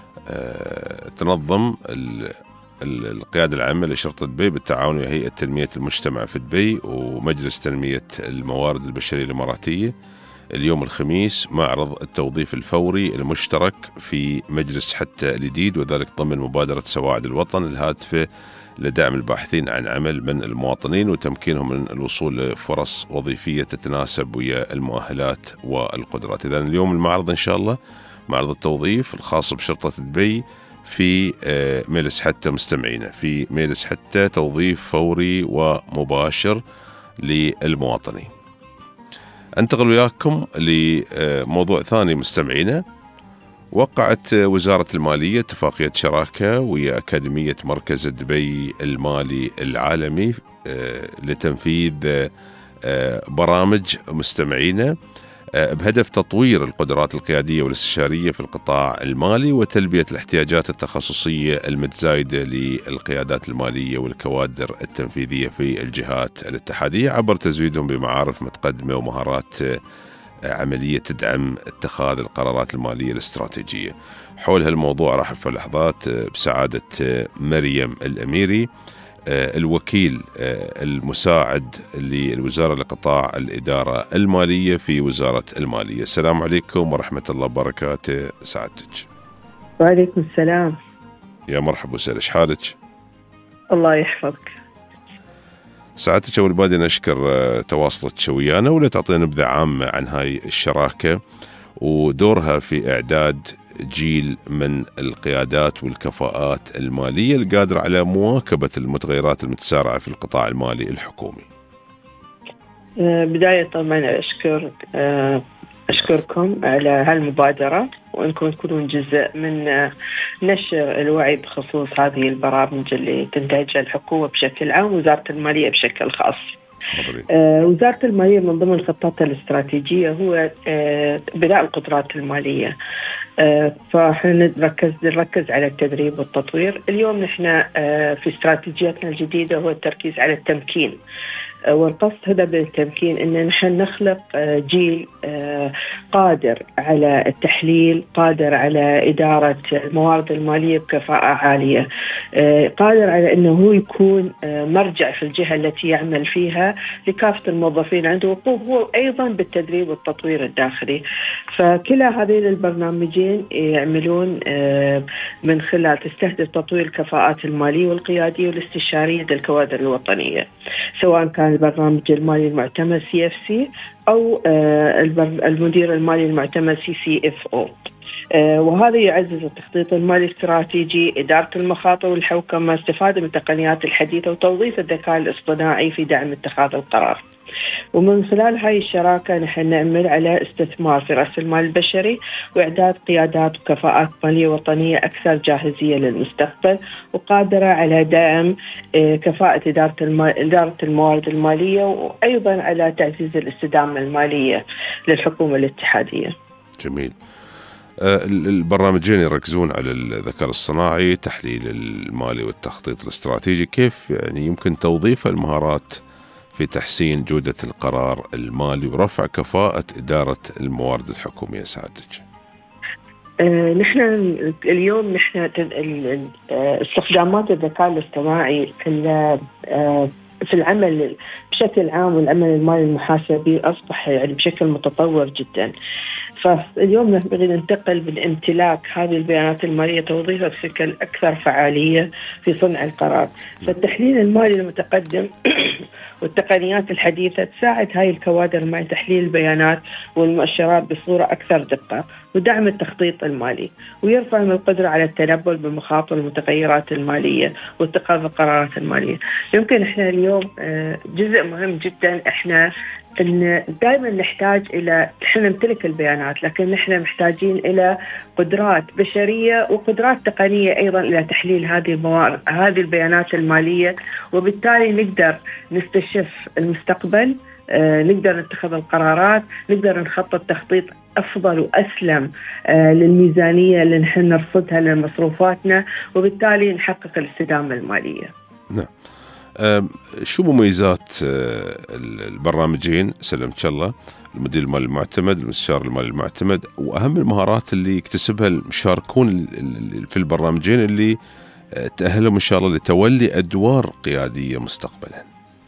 S3: أه تنظم القيادة العامة لشرطة دبي بالتعاون مع هيئة تنمية المجتمع في دبي ومجلس تنمية الموارد البشرية الإماراتية اليوم الخميس معرض التوظيف الفوري المشترك في مجلس حتى الجديد، وذلك ضمن مبادرة سواعد الوطن الهادفة لدعم الباحثين عن عمل من المواطنين وتمكينهم من الوصول لفرص وظيفية تتناسب ويا المؤهلات والقدرات. إذن اليوم المعرض إن شاء الله معرض التوظيف الخاص بشرطة دبي في ميلس حتى مستمعينا، في ميلس حتى توظيف فوري ومباشر للمواطنين. انتقل وياكم لموضوع ثاني مستمعينا. وقعت وزارة المالية اتفاقية شراكة ويا أكاديمية مركز دبي المالي العالمي لتنفيذ برامج مستمعينا بهدف تطوير القدرات القيادية والاستشارية في القطاع المالي وتلبية الاحتياجات التخصصية المتزايدة للقيادات المالية والكوادر التنفيذية في الجهات الاتحادية عبر تزويدهم بمعارف متقدمة ومهارات عملية تدعم اتخاذ القرارات المالية الاستراتيجية. حول هالموضوع راح في لحظات بسعادة مريم الأميري الوكيل المساعد للوزارة لقطاع الإدارة المالية في وزارة المالية. السلام عليكم ورحمة الله وبركاته سعادتك.
S15: وعليكم السلام.
S3: يا مرحبا وسهلا، ايش حالك؟
S15: الله يحفظك.
S3: سعادتك أول بادي نشكر تواصلك ويانا، ولا تعطينا نبذة عامة عن هاي الشراكة ودورها في إعداد جيل من القيادات والكفاءات المالية القادرة على مواكبة المتغيرات المتسارعة في القطاع المالي الحكومي.
S15: بداية طبعا أشكر أشكركم على هالمبادرة، وأنكم تكونون جزء من نشر الوعي بخصوص هذه البرامج اللي تنتهجها الحكومة بشكل عام ووزارة المالية بشكل خاص. آه وزارة المالية من ضمن خطتها الاستراتيجية هو آه بناء القدرات المالية، آه فاحنا نركز نركز على التدريب والتطوير. اليوم نحن آه في استراتيجيتنا الجديدة هو التركيز على التمكين، آه والقصد هذا بالتمكين ان نحن نخلق آه جيل آه قادر على التحليل، قادر على إدارة الموارد المالية بكفاءة عالية، آه قادر على انه هو يكون آه مرجع في الجهة التي يعمل فيها لكافة الموظفين عنده، وهو أيضا بالتدريب والتطوير الداخلي. فكلا هذين البرنامجين يعملون من خلال تستهدف تطوير الكفاءات المالية والقيادية والاستشارية للكوادر الوطنية، سواء كان البرنامج المالي المعتمد سي اف سي أو المدير المالي المعتمد سي سي اف او. وهذا يعزز التخطيط المالي الاستراتيجي، إدارة المخاطر والحوكمة، استفادة من التقنيات الحديثة وتوظيف الذكاء الاصطناعي في دعم اتخاذ القرار. ومن خلال هاي الشراكة نحن نعمل على استثمار في رأس المال البشري وإعداد قيادات وكفاءات مالية وطنية أكثر جاهزية للمستقبل وقادرة على دعم كفاءة إدارة إدارة الموارد المالية، وأيضا على تعزيز الاستدامة المالية للحكومة الاتحادية.
S3: جميل. البرنامجين يركزون على الذكاء الصناعي، تحليل المالي والتخطيط الاستراتيجي، كيف يعني يمكن توظيف المهارات في تحسين جودة القرار المالي ورفع كفاءة إدارة الموارد الحكومية سعادتك؟
S15: آه نحن اليوم نحن استخدامات الذكاء الاصطناعي في آه في العمل بشكل عام والعمل المالي المحاسبي أصبح يعني بشكل متطور جدا. فاليوم نبغي ننتقل من امتلاك هذه البيانات المالية توظيفها بشكل أكثر فعالية في صنع القرار. فالتحليل المالي المتقدم والتقنيات الحديثة تساعد هاي الكوادر مع تحليل البيانات والمؤشرات بصورة أكثر دقة ودعم التخطيط المالي، ويرفع من القدرة على التنبؤ بمخاطر المتغيرات المالية واتخاذ القرارات المالية. يمكن إحنا اليوم جزء مهم جدا إحنا أن دائما نحتاج إلى، نحن نمتلك البيانات لكن نحن محتاجين إلى قدرات بشرية وقدرات تقنية أيضا إلى تحليل هذه الموارد هذه البيانات المالية، وبالتالي نقدر نستشف المستقبل، آه، نقدر نتخذ القرارات، نقدر نخطط تخطيط أفضل وأسلم آه، للميزانية اللي نحن نرصدها لمصروفاتنا، وبالتالي نحقق الاستدامة المالية.
S3: نعم. شو مميزات البرنامجين سلمت الله، المدير المالي المعتمد، المستشار المالي المعتمد، وأهم المهارات اللي يكتسبها المشاركون في البرنامجين اللي تأهلهم إن شاء الله لتولي أدوار قيادية مستقبلا؟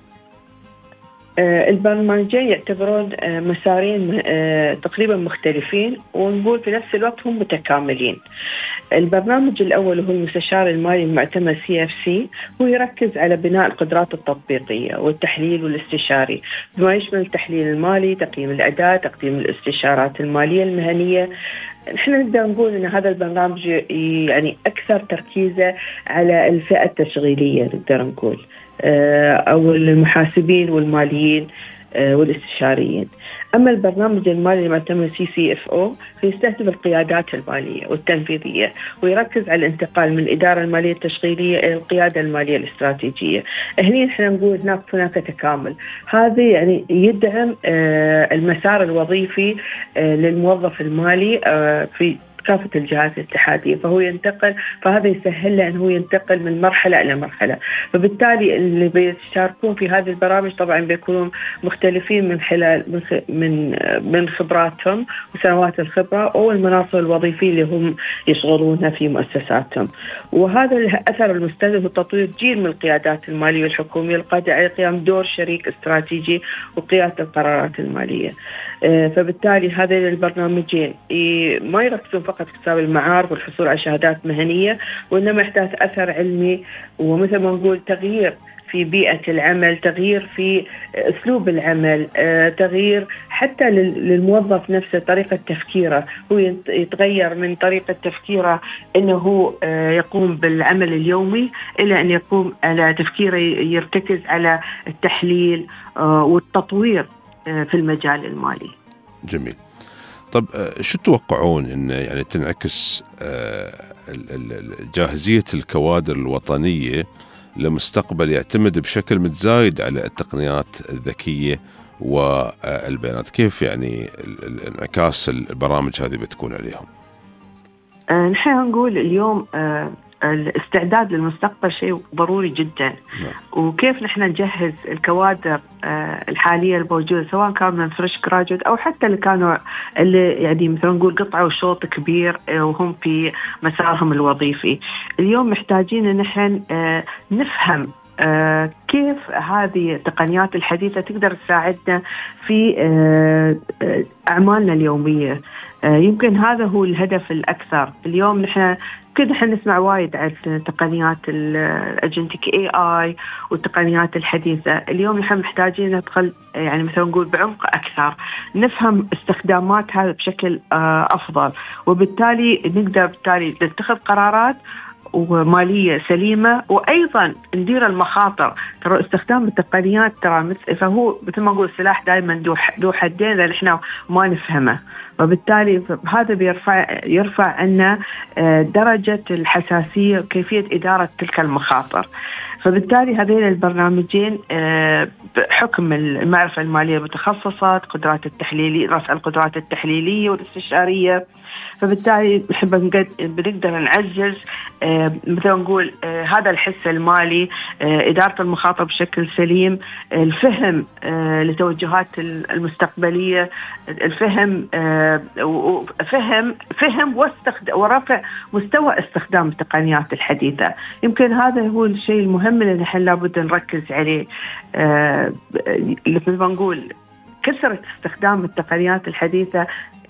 S15: البرنامجين يعتبرون مسارين تقريبا مختلفين، ونقول في نفس الوقت هم متكاملين. البرنامج الأول هو المستشار المالي المعتمد سي اف سي، هو يركز على بناء القدرات التطبيقية والتحليل والاستشاري، بما يشمل التحليل المالي، تقييم الأداء، تقديم الاستشارات المالية المهنية. نحن نقدر نقول أن هذا البرنامج يعني أكثر تركيزه على الفئة التشغيلية، نقدر نقول أو المحاسبين والماليين والاستشاريين. أما البرنامج المالي المعتمد سي سي اف او فيستهدف القيادات المالية والتنفيذية، ويركز على الانتقال من الإدارة المالية التشغيلية إلى القيادة المالية الاستراتيجية. هنا نحن نقول هناك هناك تكامل، هذا يعني يدعم المسار الوظيفي للموظف المالي في كافة الجهات الاتحادية، فهو ينتقل، فهذا يسهل له أنه ينتقل من مرحلة إلى مرحلة. فبالتالي اللي بيشاركون في هذه البرامج طبعا بيكونوا مختلفين من خلال من من خبراتهم وسنوات الخبرة أو المناصب الوظيفية اللي هم يشغلونها في مؤسساتهم. وهذا الأثر المستهدف تطوير جيل من القيادات المالية والحكومية القادرة على قيام دور شريك استراتيجي وقيادة القرارات المالية. فبالتالي هذين البرنامجين ما يركزون فقط في اكتساب المعارف والحصول على شهادات مهنية، وإنما يحتاج أثر علمي، ومثل ما نقول تغيير في بيئة العمل، تغيير في أسلوب العمل، تغيير حتى للموظف نفسه، طريقة تفكيره، هو يتغير من طريقة تفكيره أنه يقوم بالعمل اليومي إلى أن يقوم على تفكيره يرتكز على التحليل والتطوير في المجال المالي.
S3: جميل. طب شو تتوقعون أن يعني تنعكس جاهزية الكوادر الوطنية لمستقبل يعتمد بشكل متزايد على التقنيات الذكية والبيانات؟ كيف يعني انعكاس البرامج هذه بتكون عليهم؟
S15: نحن نقول اليوم الاستعداد للمستقبل شيء ضروري جدا. وكيف نحن نجهز الكوادر الحالية الموجودة، سواء كانوا من فريش جراجويت أو حتى اللي كانوا اللي يعني مثلا نقول قطعوا شوط كبير وهم في مسارهم الوظيفي. اليوم محتاجين ان نحن نفهم كيف هذه التقنيات الحديثة تقدر تساعدنا في أعمالنا اليومية. يمكن هذا هو الهدف الأكثر. اليوم نحن كده نحن نسمع وايد عن تقنيات الأجنتيك إيه آي والتقنيات الحديثة. اليوم نحن محتاجين ندخل يعني مثلا نقول بعمق أكثر، نفهم استخداماتها بشكل أفضل، وبالتالي نقدر بالتالي نتخذ قرارات ومالية سليمة، وأيضا ندير المخاطر. ترى استخدام التقنيات ترى فهو مثل ما نقول سلاح دائما ذو حدين إذا نحن ما نفهمه، وبالتالي هذا بيرفع يرفع عنا درجة الحساسية وكيفية إدارة تلك المخاطر. فبالتالي هذين البرنامجين بحكم المعرفة المالية المتخصصة، قدرات التحليلية، رفع القدرات التحليلية والاستشارية، فبالتالي نحب بنقدر نعزز مثل نقول هذا الحس المالي، إدارة المخاطر بشكل سليم، الفهم لتوجهات المستقبلية، الفهم وفهم فهم ورفع مستوى استخدام التقنيات الحديثة. يمكن هذا هو الشيء المهم اللي نحن لابد نركز عليه. مثل ما نقول كثرة استخدام التقنيات الحديثة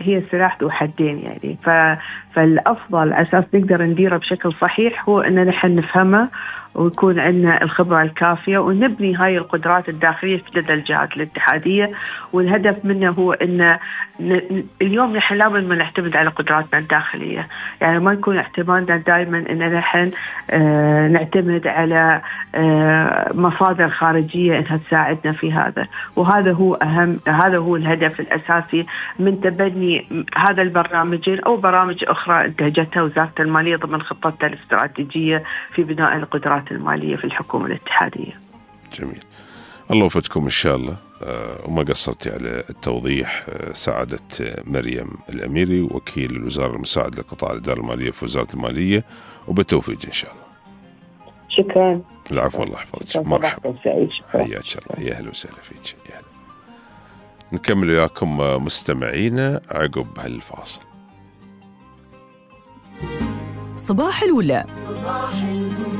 S15: هي سلاح ذو حدين يعني. ف... فالأفضل أساس نقدر نديره بشكل صحيح هو أن نحن نفهمه ويكون عندنا الخبرة الكافية ونبني هاي القدرات الداخلية في لدى الجهات الاتحادية. والهدف منه هو أن اليوم نحن لابد ما نعتمد على قدراتنا الداخلية، يعني ما يكون اعتمادنا دائما أن نحن آه نعتمد على آه مصادر خارجية أنها تساعدنا في هذا. وهذا هو أهم، هذا هو الهدف الأساسي من تبني هذا البرنامجين أو برامج أخرى انتهجتها وزارة المالية ضمن خطتها الاستراتيجية في بناء القدرات المالية في الحكومة الاتحادية.
S3: جميل، الله يوفقكم إن شاء الله. أه وما قصرتي على التوضيح. أه سعادة مريم الأميري وكيل الوزارة المساعد لقطاع الإدارة المالية في وزارة المالية، وبالتوفيق إن شاء الله.
S15: شكرا.
S3: العفو، الله يحفظك. مرحبا، حياك الله، يا أهلا وسهلا فيك. يا هلا. نكمل وياكم مستمعينا عقب هالفاصل.
S2: صباح الولا.
S1: صباح الولا.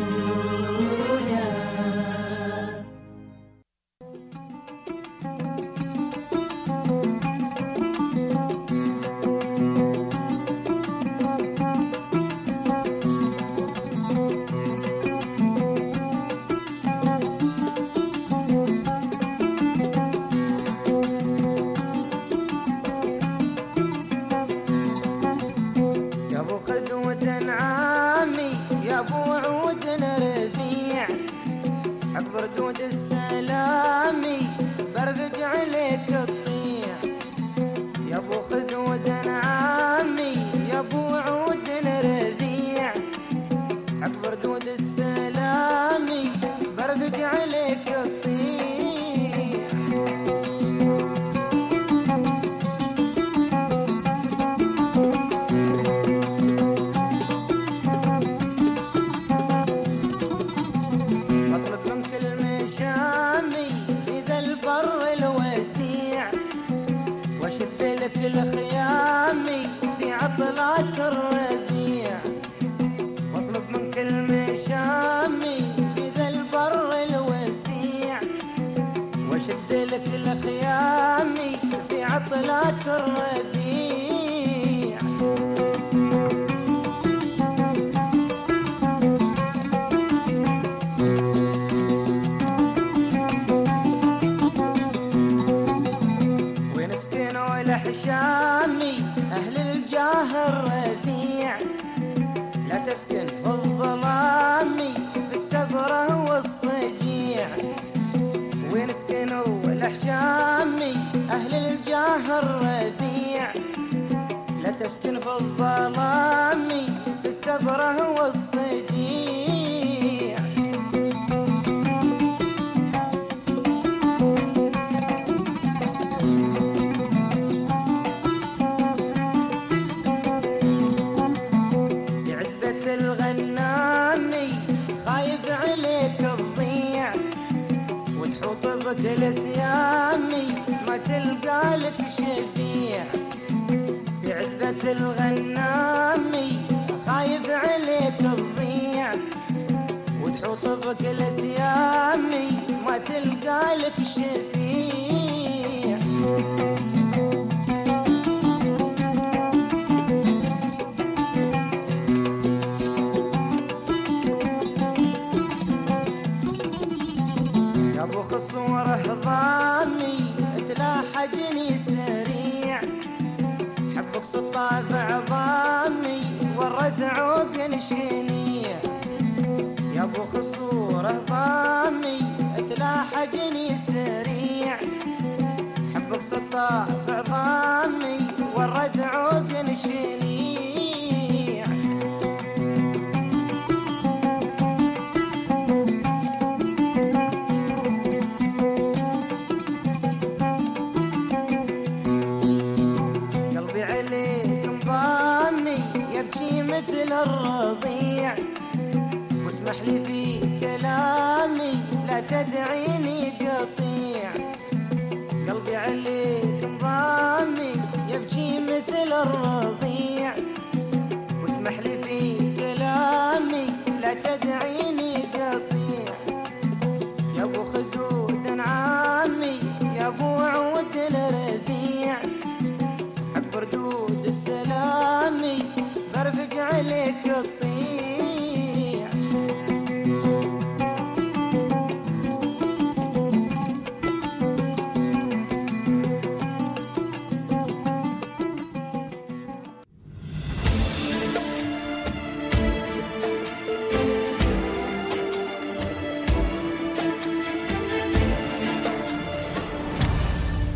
S16: يا ابو عود الرفيع حب ردود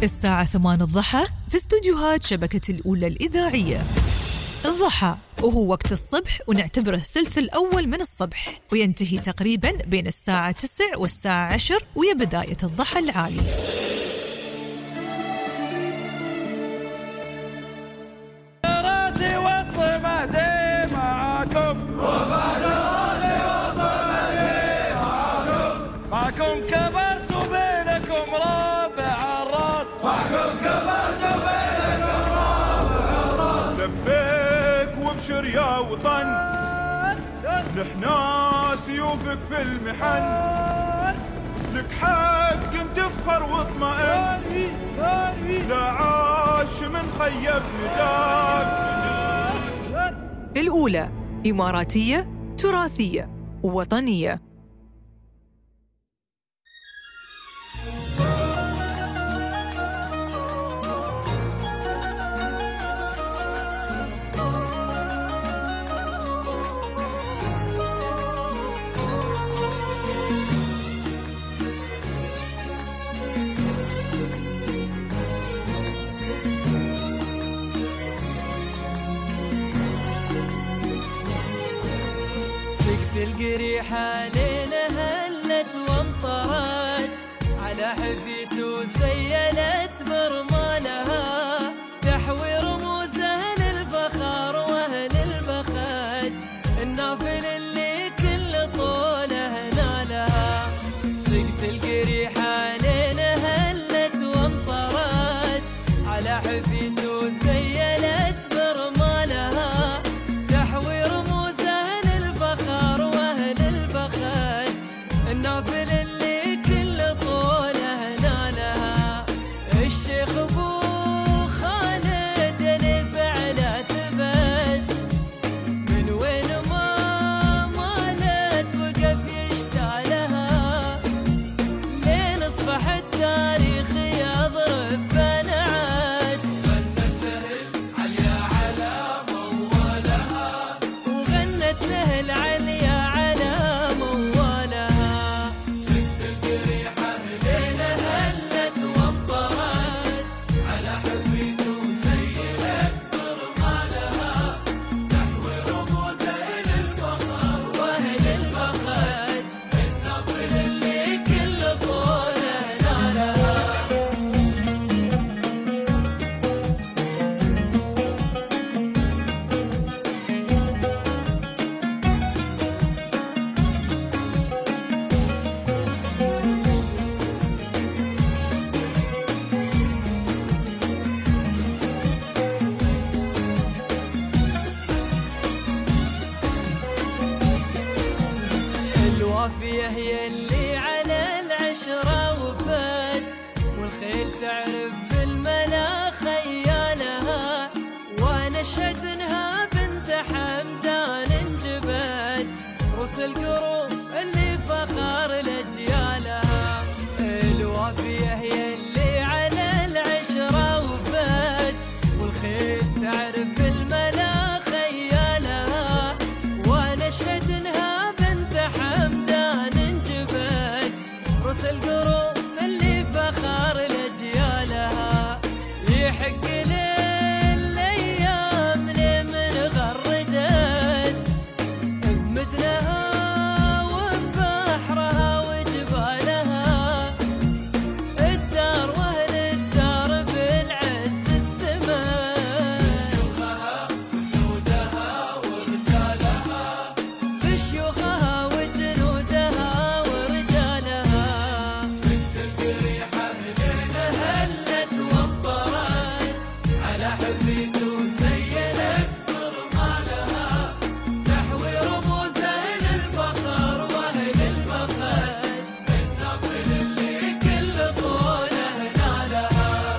S2: الساعة ثمان الضحى في استوديوهات شبكة الأولى الإذاعية. الضحى وهو وقت الصبح، ونعتبره الثلث الأول من الصبح، وينتهي تقريبا بين الساعة تسع والساعة عشر، ويا بداية الضحى العالي.
S16: راسي وسط مهدي معاكم، وبعد راسي وسط مهدي معاكم، معكم كبرت وبينكم رابع الراس، معكم كبرت وبينكم رابع الراس. لبيك وابشر يا وطن، نحنا سيوفك في المحن، لك حق ان تفخر واطمئن، لا عاش من خيب نداك.
S2: الأولى إماراتية، تراثية، ووطنية.
S17: القريحة لينا هلت وامطرت، على حفيت وسيلت برمالها، تحوي رموزها للفخار واهل البخت، النافل اللي كل طوله نالها. سقت القريحة لينا هلت وامطرت، على حفيت وسيلت برمالها، تحوي رموزها للفخار واهل البخت، النافل اللي كل طوله نالها. الشيخ ابو خالد نفعله ثبت، من وين ما مالت وقف يشتالها، لين اصبح التاريخ يضرب بنعت. غنت له العليا على موالها، وغنت له العليا على موالها. سكت القريحة لينا هلت وامطرت، على حفيت وسيلت برمالها، تحوي رموزها للفخر واهل البخت، النافل اللي كل طوله نالها. الوافية هي اللي على العشرة وفات، والخيل تعرف بالملا خيالها، وانا اشهد انها بنت حمدان انجبت، روس القروب اللي فخر لاجيالها. الوافية هي اللي على العشرة وفات، والخيل تعرف بالملا خيالها، وانا اشهد انها بنت حمدان انجبت، روس القروب اللي فخر لاجيالها. يحق للايام لمن غردت، بمدنها وبحرها وجبالها، الدار واهل الدار بالعز استمت. بشيوخها وجنودها ورجالها، بشيوخها وجنودها ورجالها. سكت القريحة لينا هلت وامطرت، على حفيت وسيلت برمالها، تحوي رموزها للفخر واهل البخت، النافل اللي كل طوله نالها.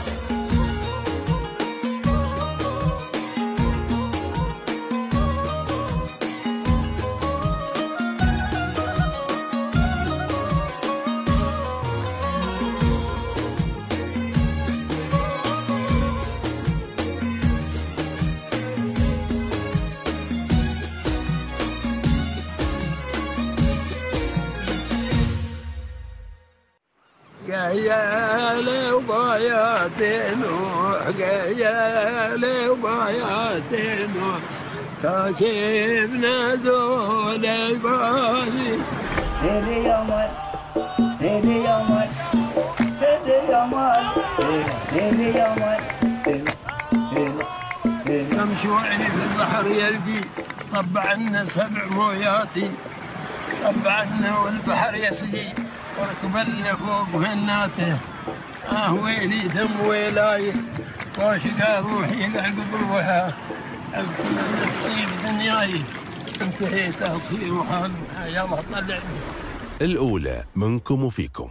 S16: يا يا
S18: وبايات نوح قيالي وبايات نوح كاشف نزول البالي
S19: هيدي يا مال هيدي يا مال هيدي يا مال هيدي يا مال
S18: يمشي وعلي في البحر يلقي طب عنا سبع موياتي طب عنا والبحر يسقي وركبنا فوق هناته آه ويلي دم ويلاي واشقى روحي يعقب روحها أبكي نفسي بدنياي انتهيت تصير وحال يلا طلع
S20: الأولى منكم وفيكم.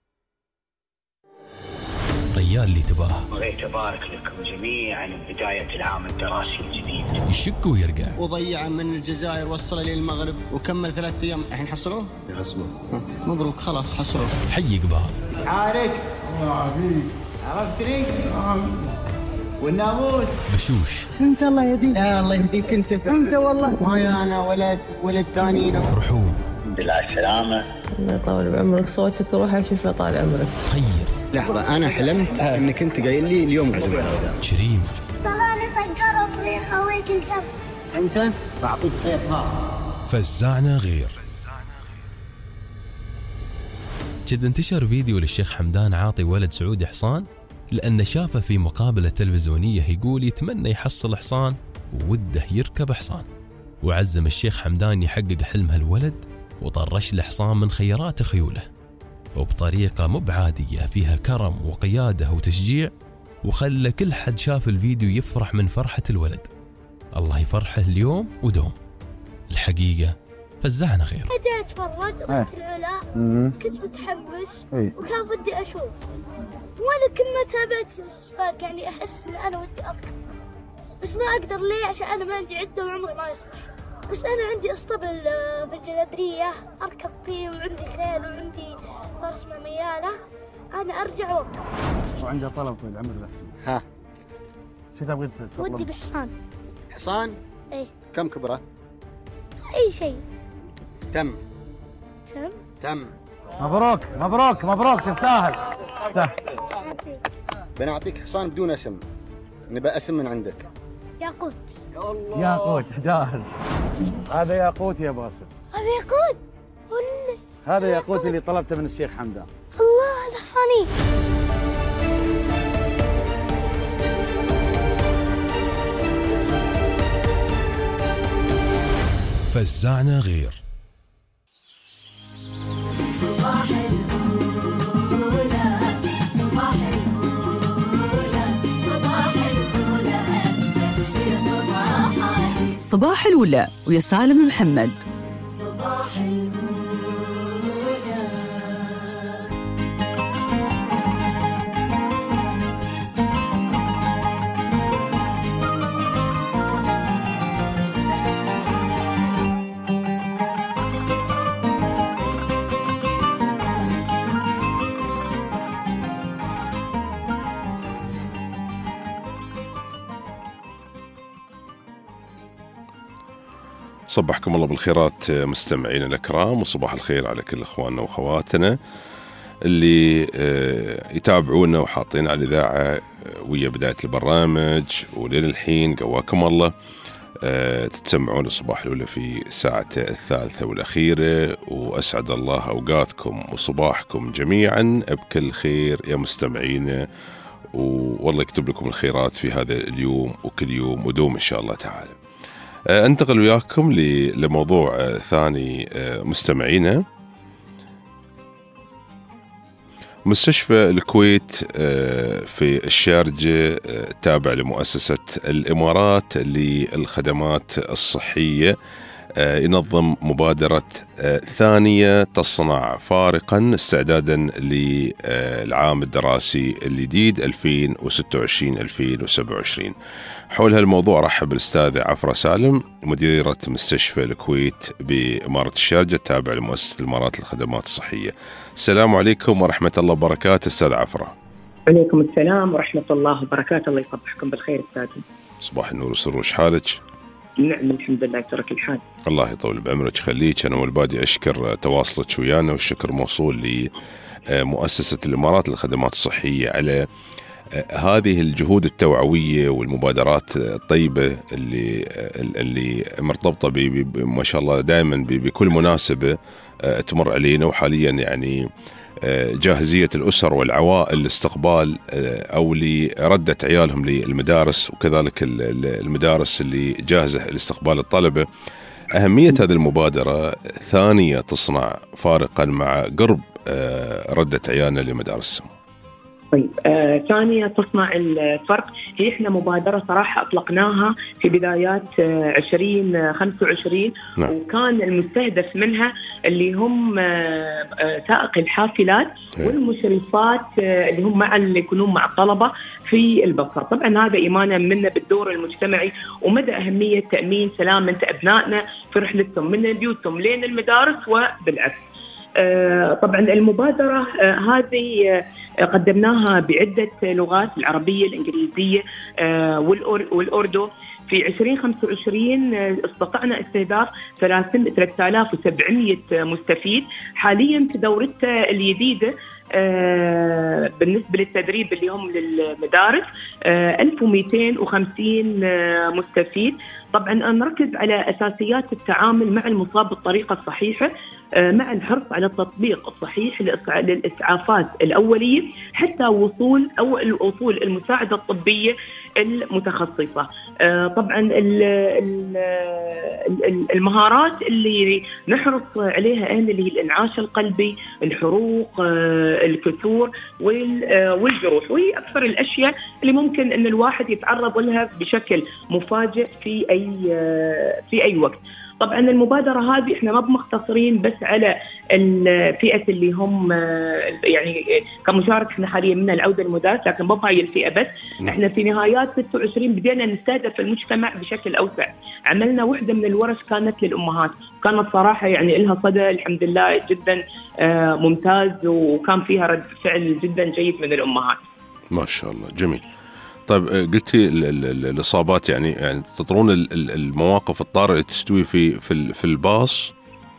S11: ريال اللي تباه
S21: بغيت أبارك لكم جميعا بداية العام الدراسي الجديد.
S11: يشك ويرجع
S9: وضيعه من الجزائر وصله للمغرب وكمل ثلاثة أيام. الحين حصلوه؟ يحصلوه. مبروك خلاص حصلوه.
S11: حي قبال
S19: عليك عرفتني والناموس
S11: بشوش
S9: انت الله يهديك. يا الله يهديك انت انت والله ما انا ولد ولد ثاني.
S11: رحوم
S21: الحمد لله على السلامة.
S15: الله يطول بعمرك صوتك روح اشوف طال عمرك.
S11: خير
S9: لحظة أنا حلمت إنك أنت قايل لي اليوم عزومة.
S11: كريم
S13: تراني سكرت لي خويك الكبس.
S9: أنت بعطيك خير خاص.
S20: فزعنا غير.
S11: جد انتشر فيديو للشيخ حمدان عاطي ولد سعودي حصان لأنه شافه في مقابلة تلفزيونية يقول يتمنى يحصل حصان ووده يركب حصان، وعزم الشيخ حمدان يحقق حلم هالولد وطرش له حصان من خيرات خيوله وبطريقة مو بعادية فيها كرم وقيادة وتشجيع، وخلى كل حد شاف الفيديو يفرح من فرحة الولد. الله يفرحه اليوم ودوم. الحقيقة فزعنا غير.
S13: بدي أتفرج رحت العلا كنت متحمس وكان بدي أشوف، وأنا كل ما تابعت السباق يعني أحس إن أنا ودي أركب بس ما أقدر. ليه؟ عشان أنا ما عندي عدة وعمري ما يصلح. بس أنا عندي اسطبل في الجلادرية أركب فيه وعندي خيل وعندي فرس ميالة. أنا أرجع وأركب.
S22: وعندي طلب في العمر بس.
S9: ها
S22: شو تبغي تطلب؟
S13: ودي بحصان.
S9: حصان؟
S13: إيه.
S9: كم كبره؟
S13: أي شيء.
S9: تم
S13: تم
S9: تم
S22: مبروك مبروك مبروك تستاهل.
S9: بنعطيك حصان بدون اسم، نبى اسم من عندك.
S13: ياقوت.
S9: يا الله
S22: ياقوت جاهز. هذا ياقوت يا باسل.
S13: هذا ياقوت ولا
S22: هذا ياقوت اللي طلبته من الشيخ حمدان.
S13: الله هذا حصاني.
S20: فزعنا غير.
S1: صباح الأولى صباح الأولى صباح الأولى أجمل في صباحاتي.
S2: صباح الأولى ويا سالم محمد.
S1: صباح الأولى.
S3: صبحكم الله بالخيرات مستمعين الأكرام، وصباح الخير على كل أخواننا وأخواتنا اللي يتابعونا وحاطين على الإذاعة ويا بداية البرنامج ولين الحين. قواكم الله تتسمعون الصباح الأولى في ساعة الثالثة والأخيرة، وأسعد الله أوقاتكم وصباحكم جميعا بكل خير يا مستمعين، والله يكتب لكم الخيرات في هذا اليوم وكل يوم ودوم إن شاء الله تعالى. أنتقل وياكم لموضوع ثاني مستمعينا. مستشفى الكويت في الشارجة تابع لمؤسسة الإمارات للخدمات الصحية ينظم مبادرة ثانية تصنع فارقا استعدادا للعام الدراسي الجديد ألفين وستة وعشرين ألفين وسبعة وعشرين. حول هالموضوع رحب بالأستاذة عفرة سالم مديرة مستشفى الكويت بإمارة الشارجة التابع لمؤسسة الإمارات للخدمات الصحية. السلام عليكم ورحمة الله وبركاته أستاذ عفرة.
S15: عليكم السلام ورحمة الله وبركاته. الله يصبحكم بالخير أستاذي.
S3: صباح النور والسرور، وش حالك؟
S15: نعم الحمد لله ترك الحال.
S3: الله يطول بعمرك خليك. أنا والبادي أشكر تواصلك ويانا، والشكر موصول مؤسسة الإمارات للخدمات الصحية على هذه الجهود التوعوية والمبادرات الطيبة اللي اللي مرتبطة ما شاء الله دائما بكل مناسبة تمر علينا. وحاليا يعني جاهزية الأسر والعوائل لاستقبال أو لردة عيالهم للمدارس، وكذلك المدارس اللي جاهزة لاستقبال الطلبة. أهمية هذه المبادرة ثانية تصنع فارقا مع قرب ردة عيالنا لمدارسهم.
S15: طيب آه، ثانية تصنع الفرق هي إحنا مبادرة صراحة أطلقناها في بدايات آه، عشرين خمسة وعشرين. نعم. وكان المستهدف منها اللي هم آه، آه، سائق الحافلات والمشرفات آه، اللي هم مع اللي يكونون مع الطلبة في البصر. طبعا هذا إيمانا منا بالدور المجتمعي ومدى أهمية تأمين سلامة أبنائنا في رحلتهم من بيوتهم لين المدارس وبالعكس. آه، طبعا المبادرة آه، هذه آه، قدمناها بعدة لغات، العربية الإنجليزية آه، والأردو. في عشرين خمسة وعشرين آه، استطعنا استهداف ثلاثة آلاف وسبعمية مستفيد. حاليا في دورتها الجديدة آه، بالنسبة للتدريب اللي هم للمدارس آه، ألف ومئتين وخمسين آه، مستفيد. طبعا نركز على أساسيات التعامل مع المصاب بالطريقة الصحيحة مع الحرص على التطبيق الصحيح للإسعافات الأولية حتى وصول أو الوصول المساعدة الطبية المتخصصة. طبعا المهارات اللي نحرص عليها اللي هي الإنعاش القلبي، الحروق، الكسور والجروح، وهي أكثر الأشياء اللي ممكن أن الواحد يتعرض لها بشكل مفاجئ في أي في أي وقت. طبعا المبادرة هذه احنا ما بمختصرين بس على الفئة اللي هم يعني كمشاركة احنا حاليا من العودة للمدارس، لكن مو هاي الفئة بس. احنا في نهايات ستة وعشرين بدينا نستهدف المجتمع بشكل أوسع. عملنا وحدة من الورش كانت للأمهات، كانت صراحة يعني لها صدى الحمد لله جدا ممتاز، وكان فيها رد فعل جدا جيد من الأمهات.
S3: ما شاء الله، جميل. طيب قلتي الإصابات يعني يعني تطرون المواقف الطارئة تستوي في في في الباص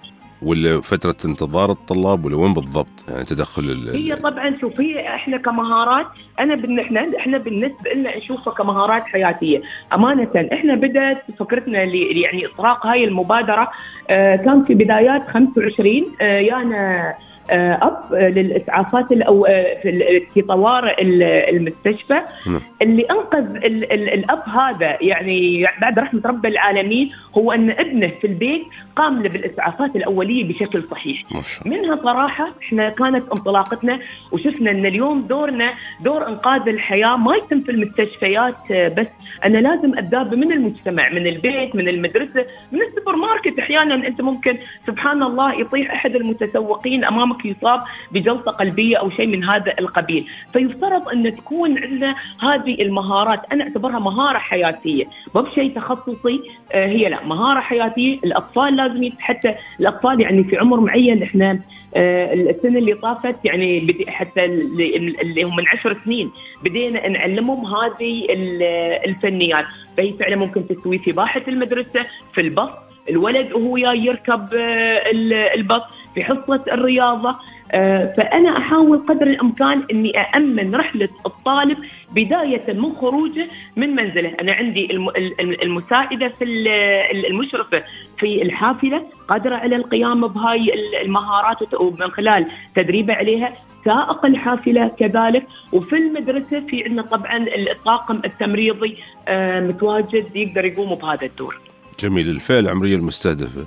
S3: ولا فترة انتظار الطلاب ولا وين بالضبط يعني تدخل؟
S15: هي طبعا شوف، هي احنا كمهارات انا بن احنا احنا بالنسبه لنا نشوفها كمهارات حياتيه. امانه احنا بدات فكرتنا يعني اطلاق هاي المبادره آه كان في بدايات خمسة وعشرين آه يانا أب للإسعافات الأو في طوارئ المستشفى اللي أنقذ ال ال الأب هذا يعني بعد رحمة رب العالمين، هو أن ابنه في البيت قام بالإسعافات الأولية بشكل صحيح. منها صراحة إحنا كانت انطلاقتنا وشفنا أن اليوم دورنا دور إنقاذ الحياة ما يتم في المستشفيات بس، أنا لازم أبدأ من المجتمع، من البيت، من المدرسة، من السوبر ماركت. أحيانا أنت ممكن سبحان الله يطيح أحد المتسوقين أمامك يصاب بجلطة قلبية أو شيء من هذا القبيل، فيفترض أن تكون عندنا هذه المهارات. أنا أعتبرها مهارة حياتية مو بشيء تخصصي، آه هي لا مهارة حياتية. الأطفال لازم حتى الأطفال يعني في عمر معين، إحنا آه السنة اللي طافت يعني بدي حتى اللي هم من عشر سنين بدينا نعلمهم هذه الفنيات، فهي فعلا ممكن تسوي في باحة المدرسة، في الباص، الولد وهو يركب آه الباص، في حصة الرياضة. فأنا أحاول قدر الإمكان أني أأمن رحلة الطالب بداية من خروجه من منزله. أنا عندي المساعدة في المشرفة في الحافلة قادرة على القيام بهاي المهارات ومن خلال تدريبه عليها، سائق الحافلة كذلك، وفي المدرسة في عندنا طبعا الطاقم التمريضي متواجد يقدر يقوم بهذا الدور.
S3: جميل. الفئة العمرية المستهدفة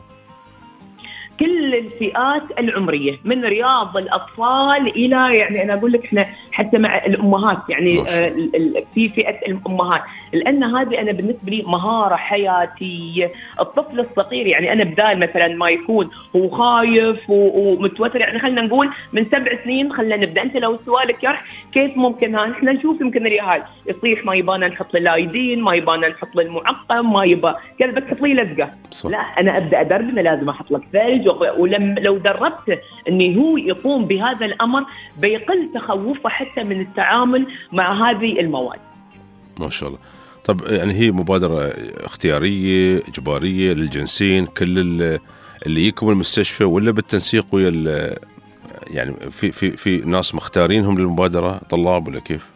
S15: كل الفئات العمرية من رياض الأطفال إلى يعني أنا أقول لك إحنا حتى مع الأمهات يعني آه في فئة الأمهات، لأن هذه أنا بالنسبة لي مهارة حياتية. الطفل الصغير يعني أنا بدال مثلا ما يكون هو خايف ومتوتر، يعني خلنا نقول من سبع سنين خلنا نبدأ. أنت لو سؤالك يرح كيف ممكن ها إحنا نشوف يمكن اليهال يصيح ما يبانا نحط له لايدين، ما يبانا نحط له المعقم، ما يبا كذا بس تحط لي لزقة. لا أنا أبدأ أدرب إنه لازم أحط لك ثلج، ولما لو دربته إنه هو يقوم بهذا الأمر بيقل تخوفه حتى من التعامل مع هذه المواد.
S3: ما شاء الله. طب يعني هي مبادرة اختيارية إجبارية للجنسين كل اللي يكون المستشفى ولا بالتنسيق ويا يعني في في في ناس مختارينهم للمبادرة طلاب ولا كيف؟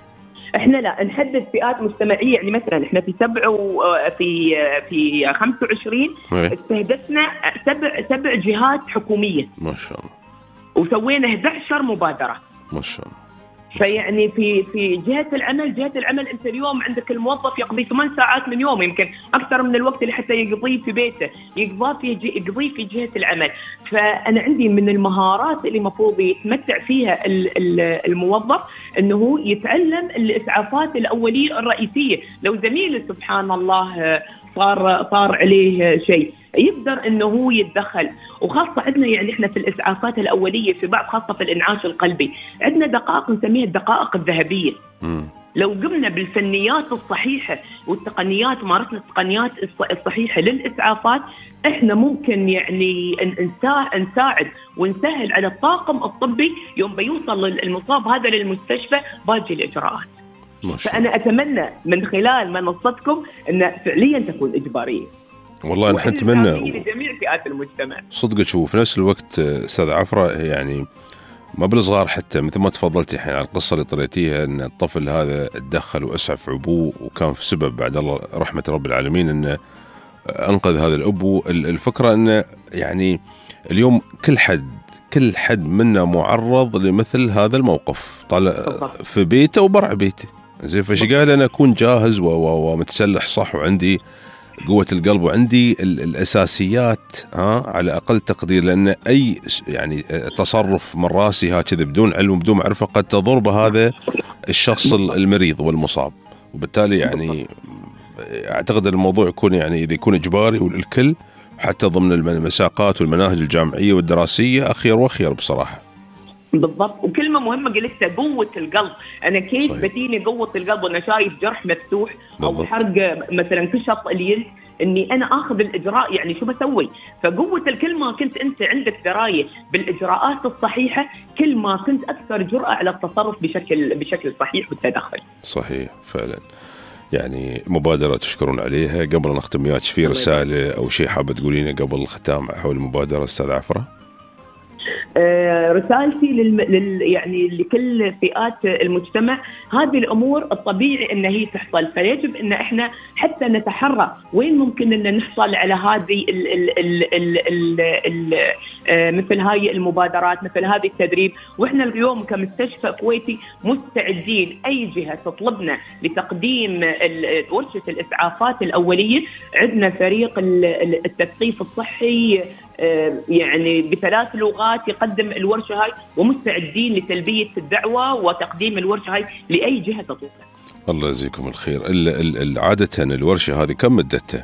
S4: احنا لا نحدد فئات مجتمعيه، يعني مثلا احنا في سبع وفي في خمسة وعشرين استهدفنا سبع سبع جهات حكوميه
S3: ما شاء الله،
S4: وسوينا إحدى عشرة مبادره
S3: ما شاء الله.
S4: فيعني في في جهه العمل جهه العمل انت اليوم عندك الموظف يقضي ثمان ساعات من يومه، يمكن اكثر من الوقت اللي حتى يقضيه في بيته يقضيه في يقضيه في جهه العمل. فانا عندي من المهارات اللي المفروض يتمتع فيها الموظف انه يتعلم الاسعافات الاوليه الرئيسيه. لو زميله سبحان الله صار صار عليه شيء يقدر انه هو يتدخل. وخاصه عندنا يعني احنا في الاسعافات الاوليه في بعض خاصه في الانعاش القلبي عندنا دقائق نسميها الدقائق الذهبيه. م. لو قمنا بالفنيات الصحيحه والتقنيات ومارسنا التقنيات الصحيحه للاسعافات احنا ممكن يعني نساعد ونسهل على الطاقم الطبي يوم بيوصل المصاب هذا للمستشفى باقي الاجراءات. فانا اتمنى من خلال منصتكم ان فعليا تكون اجباريه.
S3: والله نحن نتمنى
S4: لجميع فئات المجتمع.
S3: صدقك. وفي نفس الوقت استاذ عفرة يعني ما بالصغار حتى مثل ما تفضلتي الحين على القصه اللي طريتيها ان الطفل هذا تدخل واسعف ابوه وكان في سبب بعد الله رحمه رب العالمين انه انقذ هذا الابو. الفكره انه يعني اليوم كل حد كل حد منا معرض لمثل هذا الموقف، طالع في بيته وبرع بيته زين. فايش قال انا اكون جاهز ومتسلح صح وعندي قوة القلب وعندي الأساسيات ها على أقل تقدير، لأن أي يعني تصرف من راسي هكذا بدون علم وبدون معرفة قد تضر بهذا الشخص المريض والمصاب. وبالتالي يعني أعتقد الموضوع يكون يعني إذا يكون إجباري وللكل حتى ضمن المساقات والمناهج الجامعية والدراسية أخير وأخير بصراحة.
S4: بالضبط. وكلمة مهمة قلتها قوة القلب. أنا كيف
S3: صحيح.
S4: بديني قوة القلب وأنا شايف جرح مفتوح أو حرق مثلا كشط اليد إني أنا آخذ الإجراء، يعني شو بسوي؟ فقوة الكلمة كنت أنت عندك دراية بالإجراءات الصحيحة كل ما كنت أكثر جرأة على التصرف بشكل بشكل صحيح والتدخل.
S3: صحيح فعلا. يعني مبادرة تشكرون عليها. قبل نختم وياك في رسالة أو شيء حابة تقولينه قبل الختام حول المبادرة أستاذ عفرة؟
S4: آه رسالتي لل... لل... يعني لكل فئات المجتمع، هذه الأمور الطبيعي أن هي تحصل، فيجب أن إحنا حتى نتحرى وين ممكن أن نحصل على هذه ال... ال... ال... ال... ال... ال... آه مثل هاي المبادرات مثل هذه التدريب. وإحنا اليوم كمستشفى كويتي مستعدين أي جهة تطلبنا لتقديم ال... ورشة الإسعافات الأولية. عندنا فريق التثقيف الصحي يعني بثلاث لغات يقدم الورشة هاي، ومستعدين لتلبية الدعوة وتقديم الورشة هاي لأي جهة تطلبها.
S3: الله يجزيكم الخير. عادة الورشة هذه كم مدتها؟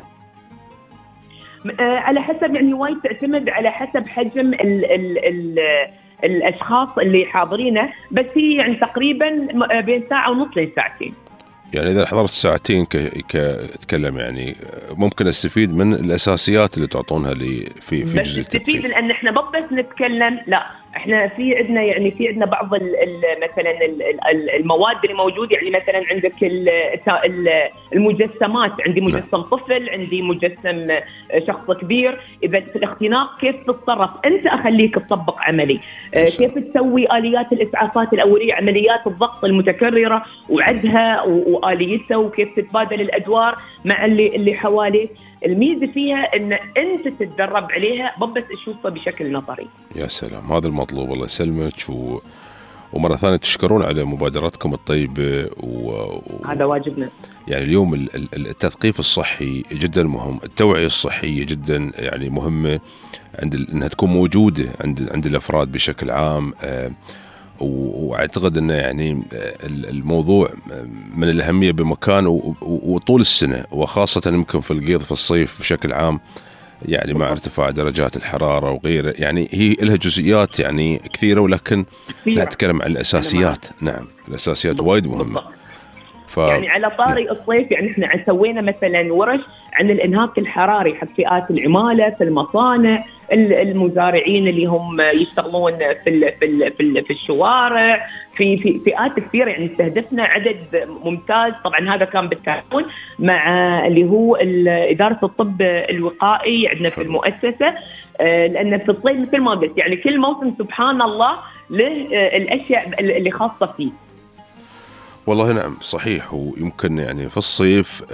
S4: على حسب يعني وايد تعتمد على حسب حجم ال ال ال الأشخاص اللي حاضرينه، بس هي يعني تقريبا بين ساعة ونص لساعتين.
S3: يعني إذا حضرت ساعتين كتكلم يعني ممكن استفيد من الأساسيات اللي تعطونها لي في في جزء التدريب.
S4: استفيد لأن إحنا بس نتكلم، لا إحنا في عندنا يعني في عندنا بعض ال ال مثلا ال المواد اللي موجودة، يعني مثلا عندك المجسمات، عندي مجسم لا. طفل، عندي مجسم شخص كبير. إذا في الاختناق كيف تتصرف أنت، أخليك تطبق عملي كيف تسوي آليات الإسعافات الأولية، عمليات الضغط المتكررة وعدها وآليتها، وكيف تتبادل الأدوار مع اللي اللي حواليك. الميزة فيها ان انت تتدرب عليها بس تشوفها بشكل نظري.
S3: يا سلام، هذا المطلوب. الله يسلمك. و... ومرة ثانية تشكرون على مبادراتكم الطيبة و...
S4: هذا واجبنا.
S3: يعني اليوم التثقيف الصحي جدا مهم، التوعية الصحية جدا يعني مهمة عند ال... انها تكون موجودة عند عند الافراد بشكل عام. آه واعتقد انه يعني الموضوع من الاهميه بمكان وطول السنه، وخاصه يمكن في القيض في الصيف بشكل عام، يعني مع ارتفاع درجات الحراره وغيره. يعني هي لها جزئيات يعني كثيره، ولكن نتكلم عن الاساسيات. نعم الاساسيات وايد مهمه.
S4: ف... يعني على طاري نعم. الصيف يعني احنا سوينا مثلا ورش عن الانهاك الحراري حق فئات العماله في المصانع، المزارعين اللي هم يشتغلون في ال في ال في, ال في الشوارع، في في فئات كثيره. يعني استهدفنا عدد ممتاز. طبعا هذا كان بالتعاون مع اللي هو اداره الطب الوقائي عندنا في المؤسسه. آه لأن في الصيف مثل ما قلت يعني كل موسم سبحان الله له آه الأشياء اللي خاصة فيه.
S3: والله نعم صحيح. ويمكن يعني في الصيف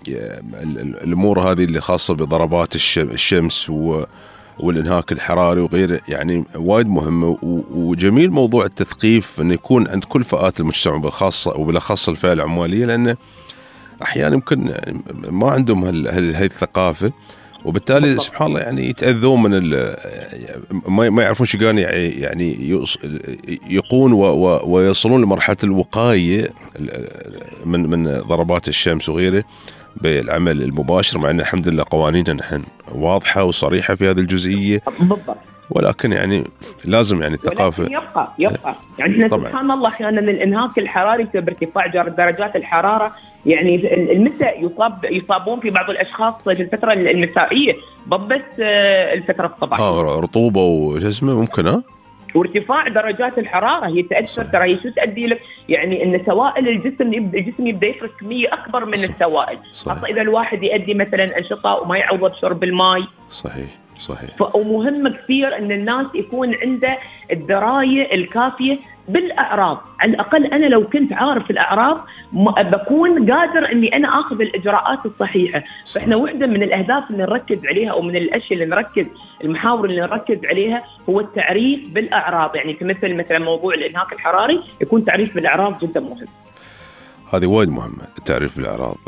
S3: الأمور هذه اللي خاصة بضربات الشمس والإنهاك الحراري وغيره يعني وايد مهمة. وجميل موضوع التثقيف أنه يكون عند كل فئات المجتمع بالخاصة وبالأخص الفئة العمالية، لأنه أحيانا يمكن ما عندهم هذه الثقافة، وبالتالي سبحان الله يعني يتأذون من ما يعرفون شو كان يعني يقون ويصلون لمرحلة الوقاية من من ضربات الشمس وغيره بالعمل المباشر، مع أن الحمد لله قوانيننا نحن واضحة وصريحة في هذه الجزئية.
S4: بالضبط.
S3: ولكن يعني لازم يعني الثقافة
S4: يبقى يبقى يعني احنا سبحان الله أحيانا الانهاك الحراري بارتفاع درجات الحرارة يعني النساء يصاب يصابون في بعض الأشخاص في الفترة النسائية بس الفترة الصباحية.
S3: اه رطوبة وجسمه ممكن ها
S4: وارتفاع درجات الحرارة هي تأثر. ترى هي شو تؤدي لك يعني ان سوائل الجسم يبدا الجسم يبدا يفرز كمية أكبر من صح. السوائل خاصة إذا الواحد يؤدي مثلا أنشطة وما يعوض شرب الماء.
S3: صحيح صحيح.
S4: ومهم كثير ان الناس يكون عنده الدرايه الكافيه بالاعراض. على الاقل انا لو كنت عارف الاعراض بكون قادر اني انا اخذ الاجراءات الصحيحه. صح. فاحنا واحده من الاهداف اللي نركز عليها او من الاشياء اللي نركز المحاور اللي نركز عليها هو التعريف بالاعراض. يعني كمثل مثلا موضوع الانهاك الحراري يكون تعريف بالاعراض جدا مهم.
S3: هذه وايد مهمه التعريف بالاعراض.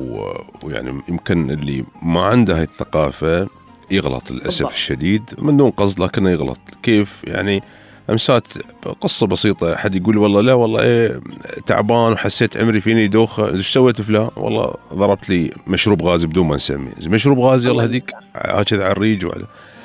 S3: ويعني يمكن اللي ما عنده هاي الثقافه يغلط للأسف بالضبط. الشديد من دون قصد لكنه يغلط. كيف يعني أمسات قصة بسيطة حد يقول والله لا والله إيه تعبان وحسيت عمري فيني دوخة، إيش سويت فلان؟ والله ضربت لي مشروب غازي بدون ما نسميه. مشروب غازي الله هديك هكذا على الريج وعلى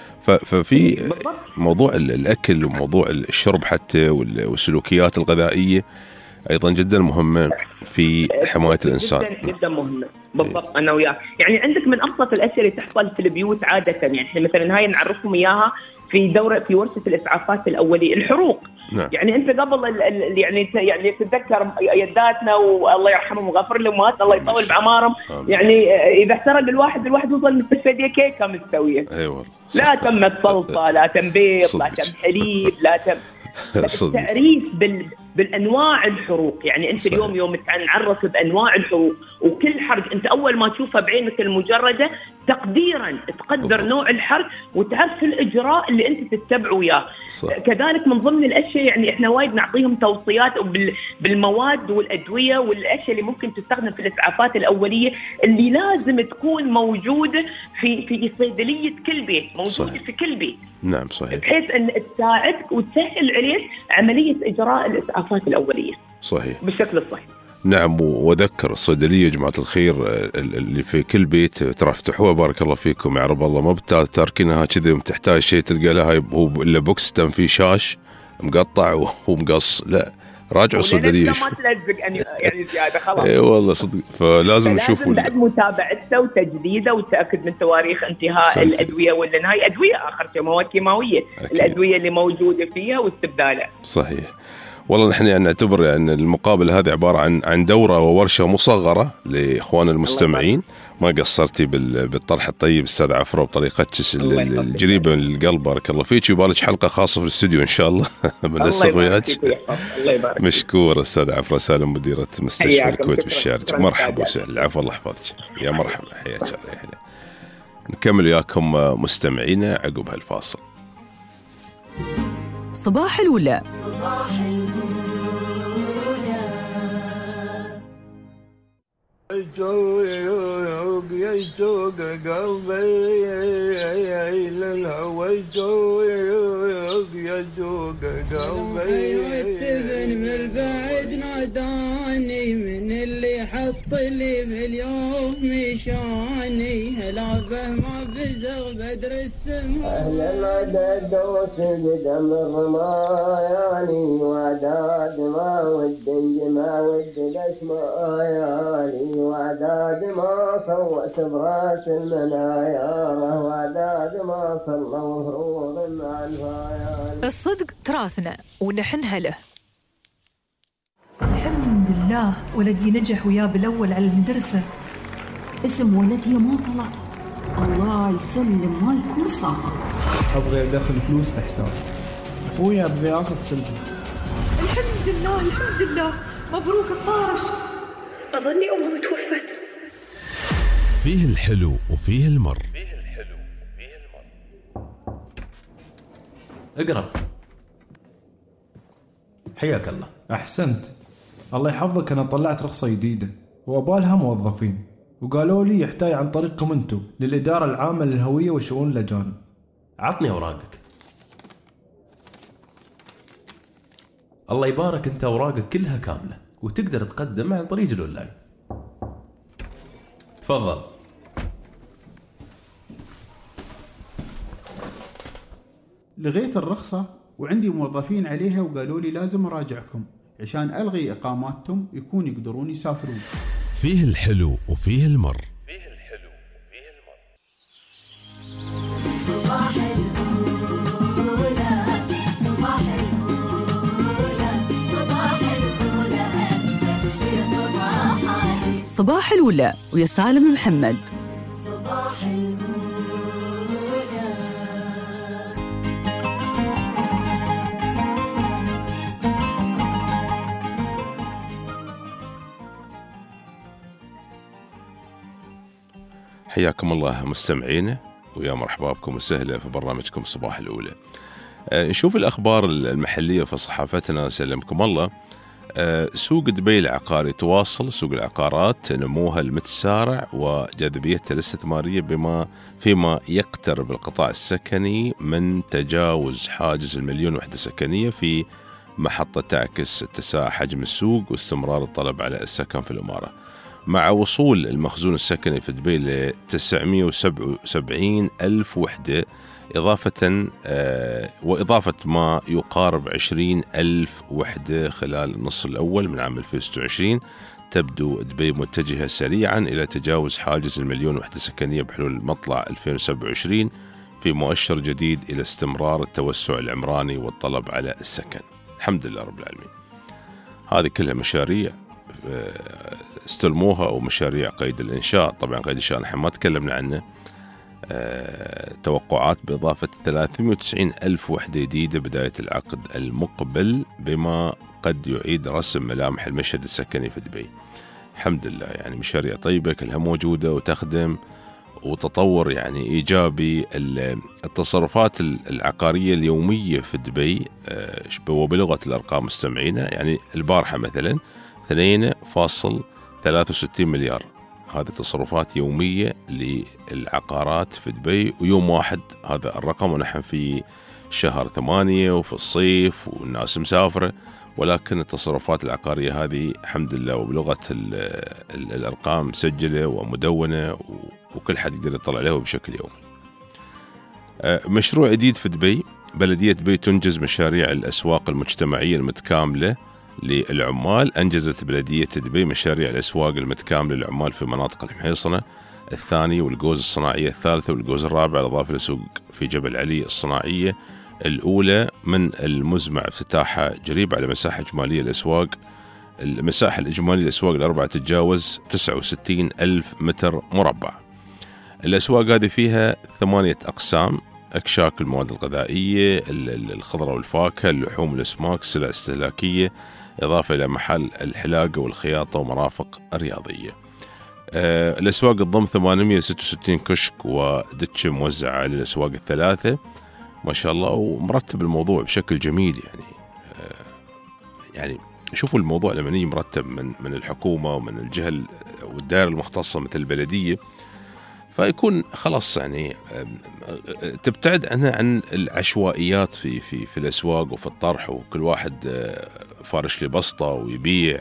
S3: ففي موضوع الأكل وموضوع الشرب حتى والسلوكيات الغذائية أيضا جدا مهمة في حماية الإنسان.
S4: جدا, جدا مهمة بالضبط. أنا وياك يعني عندك من أبسط الأشياء اللي تحصل في البيوت عادة يعني إحنا مثلا هاي نعرفهم إياها في دورة في ورشة الإسعافات الأولية الحروق. نعم. يعني أنت قبل ال ال يعني يعني تتذكر يداتنا والله يرحمهم وغفر لهم ومات الله يطول بعمارهم. يعني إذا احترق الواحد الواحد يوصل المستشفى دي كيكة مستوية.
S3: أيوة.
S4: لا تم صلصة لا تم بيض لا تم حليب لا تم التعريف بال بالانواع الحروق. يعني انت صحيح. اليوم يوم نعرف بانواع الحروق وكل حرق انت اول ما تشوفها بعينك المجرده تقديرا تقدر بالضبط. نوع الحرق وتعرف الاجراء اللي انت تتبعه وياه. كذلك من ضمن الاشياء يعني احنا وايد نعطيهم توصيات بالمواد والادويه والاشياء اللي ممكن تستخدم في الاسعافات الاوليه اللي لازم تكون موجوده في في صيدليه كل بيت موجوده صحيح. في كل بيت.
S3: نعم صحيح.
S4: بحيث ان تساعدك وتسهل عليك عمليه اجراء الاسعافات الأولية
S3: صحيح
S4: بالشكل الصحيح.
S3: نعم. وأذكر الصيدلية جماعة الخير اللي في كل بيت ترى افتحوها بارك الله فيكم يا رب الله ما بتاركينها كذا تحتاج شيء تلقى لها هو إلا بوكس تم فيه شاش مقطع ومقص. لا راجعوا الصيدلية
S4: ما تلزق يعني زيادة خلاص.
S3: اي والله صدق. فلازم نشوفوا
S4: بعد متابعته وتجديده وتأكد من تواريخ انتهاء سنتي. الأدوية ولا هاي أدوية آخر شيء مواد كيماوية أكيد. الأدوية اللي موجودة فيها واستبدالها.
S3: صحيح. والله نحن يعني نعتبر يعني المقابلة هذه عبارة عن عن دورة وورشة مصغرة لإخوان المستمعين. ما قصرتي بالطرح الطيب أستاذ عفرة بطريقة الجريبة للقلب بارك الله فيك. ويبالك حلقة خاصة في الاستوديو إن شاء الله بنسق وياك. مشكور أستاذ عفرة سالم مديرة مستشفى الكويت بالشارجة. مرحبا وسهلا. العفو الله يحفظك يا مرحبا حياك الله يا هلا. نكمل وياكم مستمعينا عقب هالفاصل.
S2: صباح الأولى.
S1: صباح الأولى.
S5: يشوق يشوق قلبي للهوى يشوق يشوق قلبي
S14: والتبن من البعد ناداني من اللي حط لي في اليوم مشاني هلا ما بزغ بدر السماء
S6: أهلا عدد وسجد أمر رماياني وعداد ما ودي ما ودي الأسماء ياني وعداد ما صوت براس المنايا وعداد ما صلوا هروب مع الفايان.
S2: الصدق تراثنا ونحنها له. الحمد لله ولدي نجح وياه بالأول على المدرسة.
S1: اسم ولدي ما طلع الله يسلم ما يكون صعب.
S7: أبغي أدخل فلوس في حساب أخوي، أبغي أخذ سلفي.
S2: الحمد لله الحمد لله، مبروك الطارش.
S8: أظني أمها توفت.
S20: فيه الحلو وفيه المر.
S23: اقرأ. حياك الله.
S7: أحسنت، الله يحفظك. أنا طلعت رخصة جديدة وأبالها موظفين، وقالوا لي يحتاج عن طريقكم أنتم للإدارة العامة للهوية وشؤون الأجانب.
S23: عطني أوراقك. الله يبارك، أنت أوراقك كلها كاملة وتقدر تقدم عن طريق الأونلاين. تفضل.
S24: لغيت الرخصة وعندي موظفين عليها، وقالوا لي لازم أراجعكم عشان ألغي إقاماتهم يكون يقدرون يسافرون.
S20: فيه الحلو وفيه المر.
S1: صباح الأولى صباح الأولى صباح الأولى أجمل في صباحاتي.
S2: صباح الأولى ويا سالم محمد.
S1: صباح الأولى.
S3: حياكم الله مستمعينا، ويا مرحبا بكم وسهلا في برنامجكم صباح الأولى. آه نشوف الأخبار المحلية في صحافتنا سلمكم الله. آه سوق دبي العقاري تواصل سوق العقارات نموها المتسارع وجاذبيتها الاستثمارية بما فيما يقترب القطاع السكني من تجاوز حاجز المليون وحدة سكنية، في محطة تعكس اتساع حجم السوق واستمرار الطلب على السكن في الإمارة، مع وصول المخزون السكني في دبي ل تسعمئة وسبعة وسبعين ألف وحدة، إضافة آه وإضافة ما يقارب عشرين ألف وحدة خلال النصف الأول من عام ألفين وستة وعشرين. تبدو دبي متجهة سريعا إلى تجاوز حاجز المليون وحدة سكنية بحلول مطلع ألفين وسبعة وعشرين، في مؤشر جديد إلى استمرار التوسع العمراني والطلب على السكن. الحمد لله رب العالمين. هذه كلها مشاريع استلموها ومشاريع قيد الإنشاء. طبعا قيد الإنشاء نحن ما تكلمنا عنه. أه توقعات بإضافة ثلاثمئة وتسعين ألف وحدة جديدة بداية العقد المقبل، بما قد يعيد رسم ملامح المشهد السكني في دبي. الحمد لله، يعني مشاريع طيبة كلها موجودة وتخدم، وتطور يعني إيجابي. التصرفات العقارية اليومية في دبي أه وبلغة الأرقام مستمعينا، يعني البارحة مثلا اثنين فاصل ثلاثة وستين مليار، هذه تصرفات يومية للعقارات في دبي، ويوم واحد هذا الرقم، ونحن في شهر ثمانية وفي الصيف والناس مسافرة، ولكن التصرفات العقارية هذه الحمد لله وبلغة ال ال الأرقام مسجلة ومدونة، وكل حد يقدر يطلع عليها بشكل يومي. مشروع جديد في دبي، بلدية دبي تنجز مشاريع الأسواق المجتمعية المتكاملة للعمال. أنجزت بلدية دبي مشاريع الأسواق المتكاملة للعمال في مناطق المحيصنة الثاني والجوز الصناعية الثالثة والجوز الرابع، بالإضافة لسوق في جبل علي الصناعية الأولى، من المزمع افتتاحها قريب على مساحة إجمالية الأسواق. المساحة الإجمالية للأسواق الأربعة تتجاوز تسعة وستين ألف متر مربع. الأسواق هذه فيها ثمانية أقسام: أكشاك المواد الغذائية، الخضرة والفاكهة، اللحوم والأسماك، السلع الاستهلاكية، إضافة إلى محل الحلاقة والخياطة ومرافق رياضية. أه الأسواق تضم ثمانمئة وستة وستين كشك ودتش موزعة على الأسواق الثلاثة، ما شاء الله، ومرتب الموضوع بشكل جميل. يعني أه يعني شوفوا الموضوع لما يجي مرتب من من الحكومة ومن الجهة والدائرة المختصة مثل البلدية، فيكون خلاص يعني تبتعد عنها عن العشوائيات في في في الأسواق وفي الطرح، وكل واحد فارش لي بسطة ويبيع.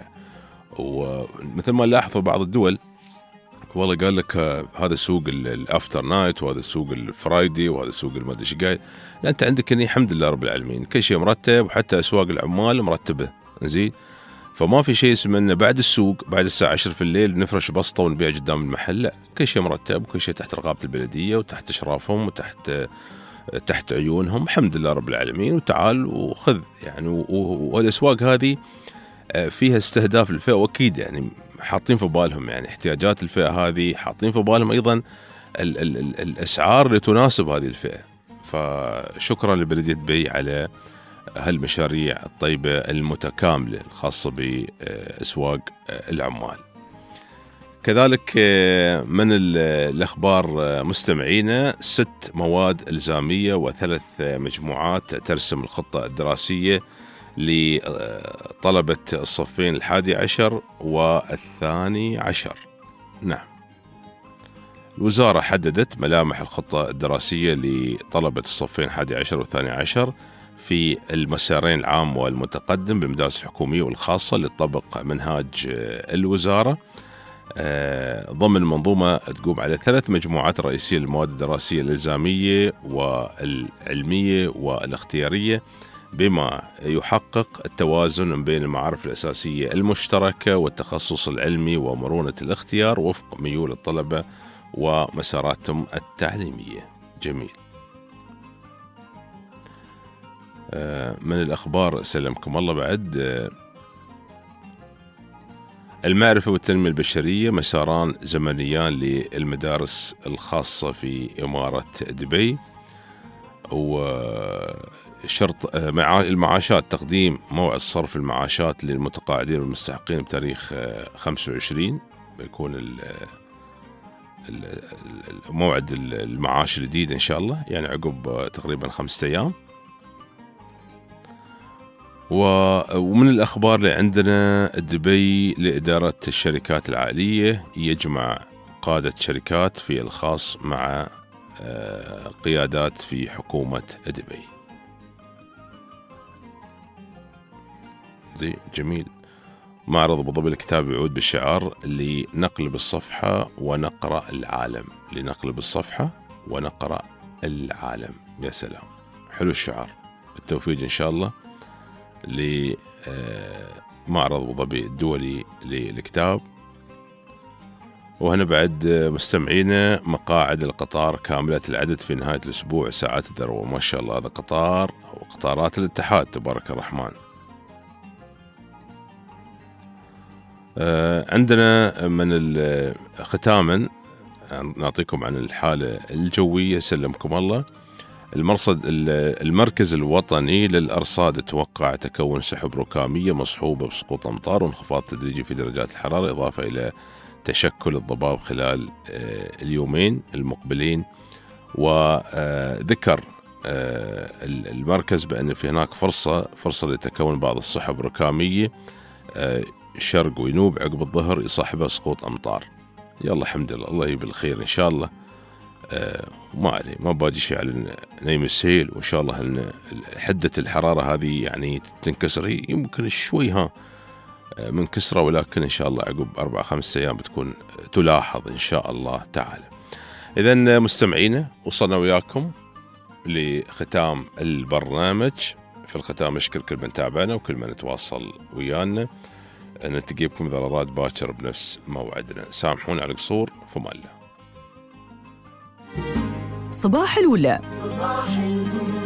S3: ومثل ما نلاحظ في بعض الدول، والله قال لك هذا سوق الأفتر نايت، وهذا سوق الفرايدي، وهذا سوق المدري ايش قايل. لا، أنت عندك يعني الحمد لله رب العالمين كل شيء مرتب، وحتى أسواق العمال مرتبة زين. فما في شيء اسمه إنه بعد السوق بعد الساعة عشرة في الليل نفرش بسطة ونبيع قدام المحل. لا، كل شيء مرتب، وكل شيء تحت رقابة البلدية وتحت إشرافهم وتحت تحت عيونهم، الحمد لله رب العالمين. وتعال وخذ يعني. والأسواق هذه فيها استهداف الفئة، وأكيد يعني حاطين في بالهم يعني احتياجات الفئة هذه، حاطين في بالهم أيضا ال ال ال الأسعار اللي تناسب هذه الفئة. فشكرا لبلدية دبي على هالمشاريع الطيبة المتكاملة الخاصة بأسواق العمال. كذلك من الأخبار مستمعينا، ست مواد إلزامية وثلاث مجموعات ترسم الخطة الدراسية لطلبة الصفين الحادي عشر والثاني عشر. نعم، الوزارة حددت ملامح الخطة الدراسية لطلبة الصفين الحادي عشر والثاني عشر في المسارين العام والمتقدم بالمدارس الحكومية والخاصة لتطبق منهاج الوزارة ضمن منظومة تقوم على ثلاث مجموعات رئيسية للمواد الدراسية الإلزامية والعلمية والاختيارية، بما يحقق التوازن بين المعارف الأساسية المشتركة والتخصص العلمي ومرونة الاختيار وفق ميول الطلبة ومساراتهم التعليمية. جميل. من الأخبار سلمكم الله بعد، المعرفة والتنمية البشرية مساران زمنيان للمدارس الخاصة في إمارة دبي، وشرط المعاشات تقديم موعد صرف المعاشات للمتقاعدين والمستحقين بتاريخ خمسة وعشرين بيكون موعد المعاش الجديد إن شاء الله، يعني عقب تقريبا خمسة أيام. ومن الأخبار اللي عندنا، دبي لإدارة الشركات العائلية يجمع قادة شركات في الخاص مع قيادات في حكومة دبي. زي جميل. معرض أبو ظبي الكتاب يعود بالشعار لنقلب الصفحة ونقرأ العالم، لنقلب الصفحة ونقرأ العالم. يا سلام، حلو الشعار. بالتوفيق إن شاء الله لمعرض أبو ظبي الدولي للكتاب. وهنا بعد مستمعينا، مقاعد القطار كاملة العدد في نهاية الأسبوع ساعات الذروة. ما شاء الله، هذا قطار وقطارات الاتحاد تبارك الرحمن. عندنا من ختاما نعطيكم عن الحالة الجوية سلمكم الله. المرصد المركز الوطني للأرصاد توقع تكون سحب ركامية مصحوبة بسقوط أمطار وانخفاض تدريجي في درجات الحرارة، إضافة إلى تشكل الضباب خلال اليومين المقبلين. وذكر المركز بأن في هناك فرصة فرصة لتكون بعض السحب ركامية شرق وينوب عقب الظهر يصاحبها سقوط أمطار. يلا الحمد لله، الله يبي الخير إن شاء الله. آه ما عليه، ما باجي شيء على نيم السيل، وإن شاء الله أن حدة الحرارة هذه يعني تنكسر. هي يمكن شوي ها من كسرة، ولكن إن شاء الله عقب أربع خمس أيام بتكون تلاحظ إن شاء الله تعالى. إذن مستمعينا، وصلنا وياكم لختام البرنامج. في الختام أشكر كل من تابعنا وكل من تواصل ويانا. نلتقي بكم إذا أراد باكر بنفس موعدنا. سامحونا على القصور، فما الله.
S2: صباح الولا.
S1: صباح الولا.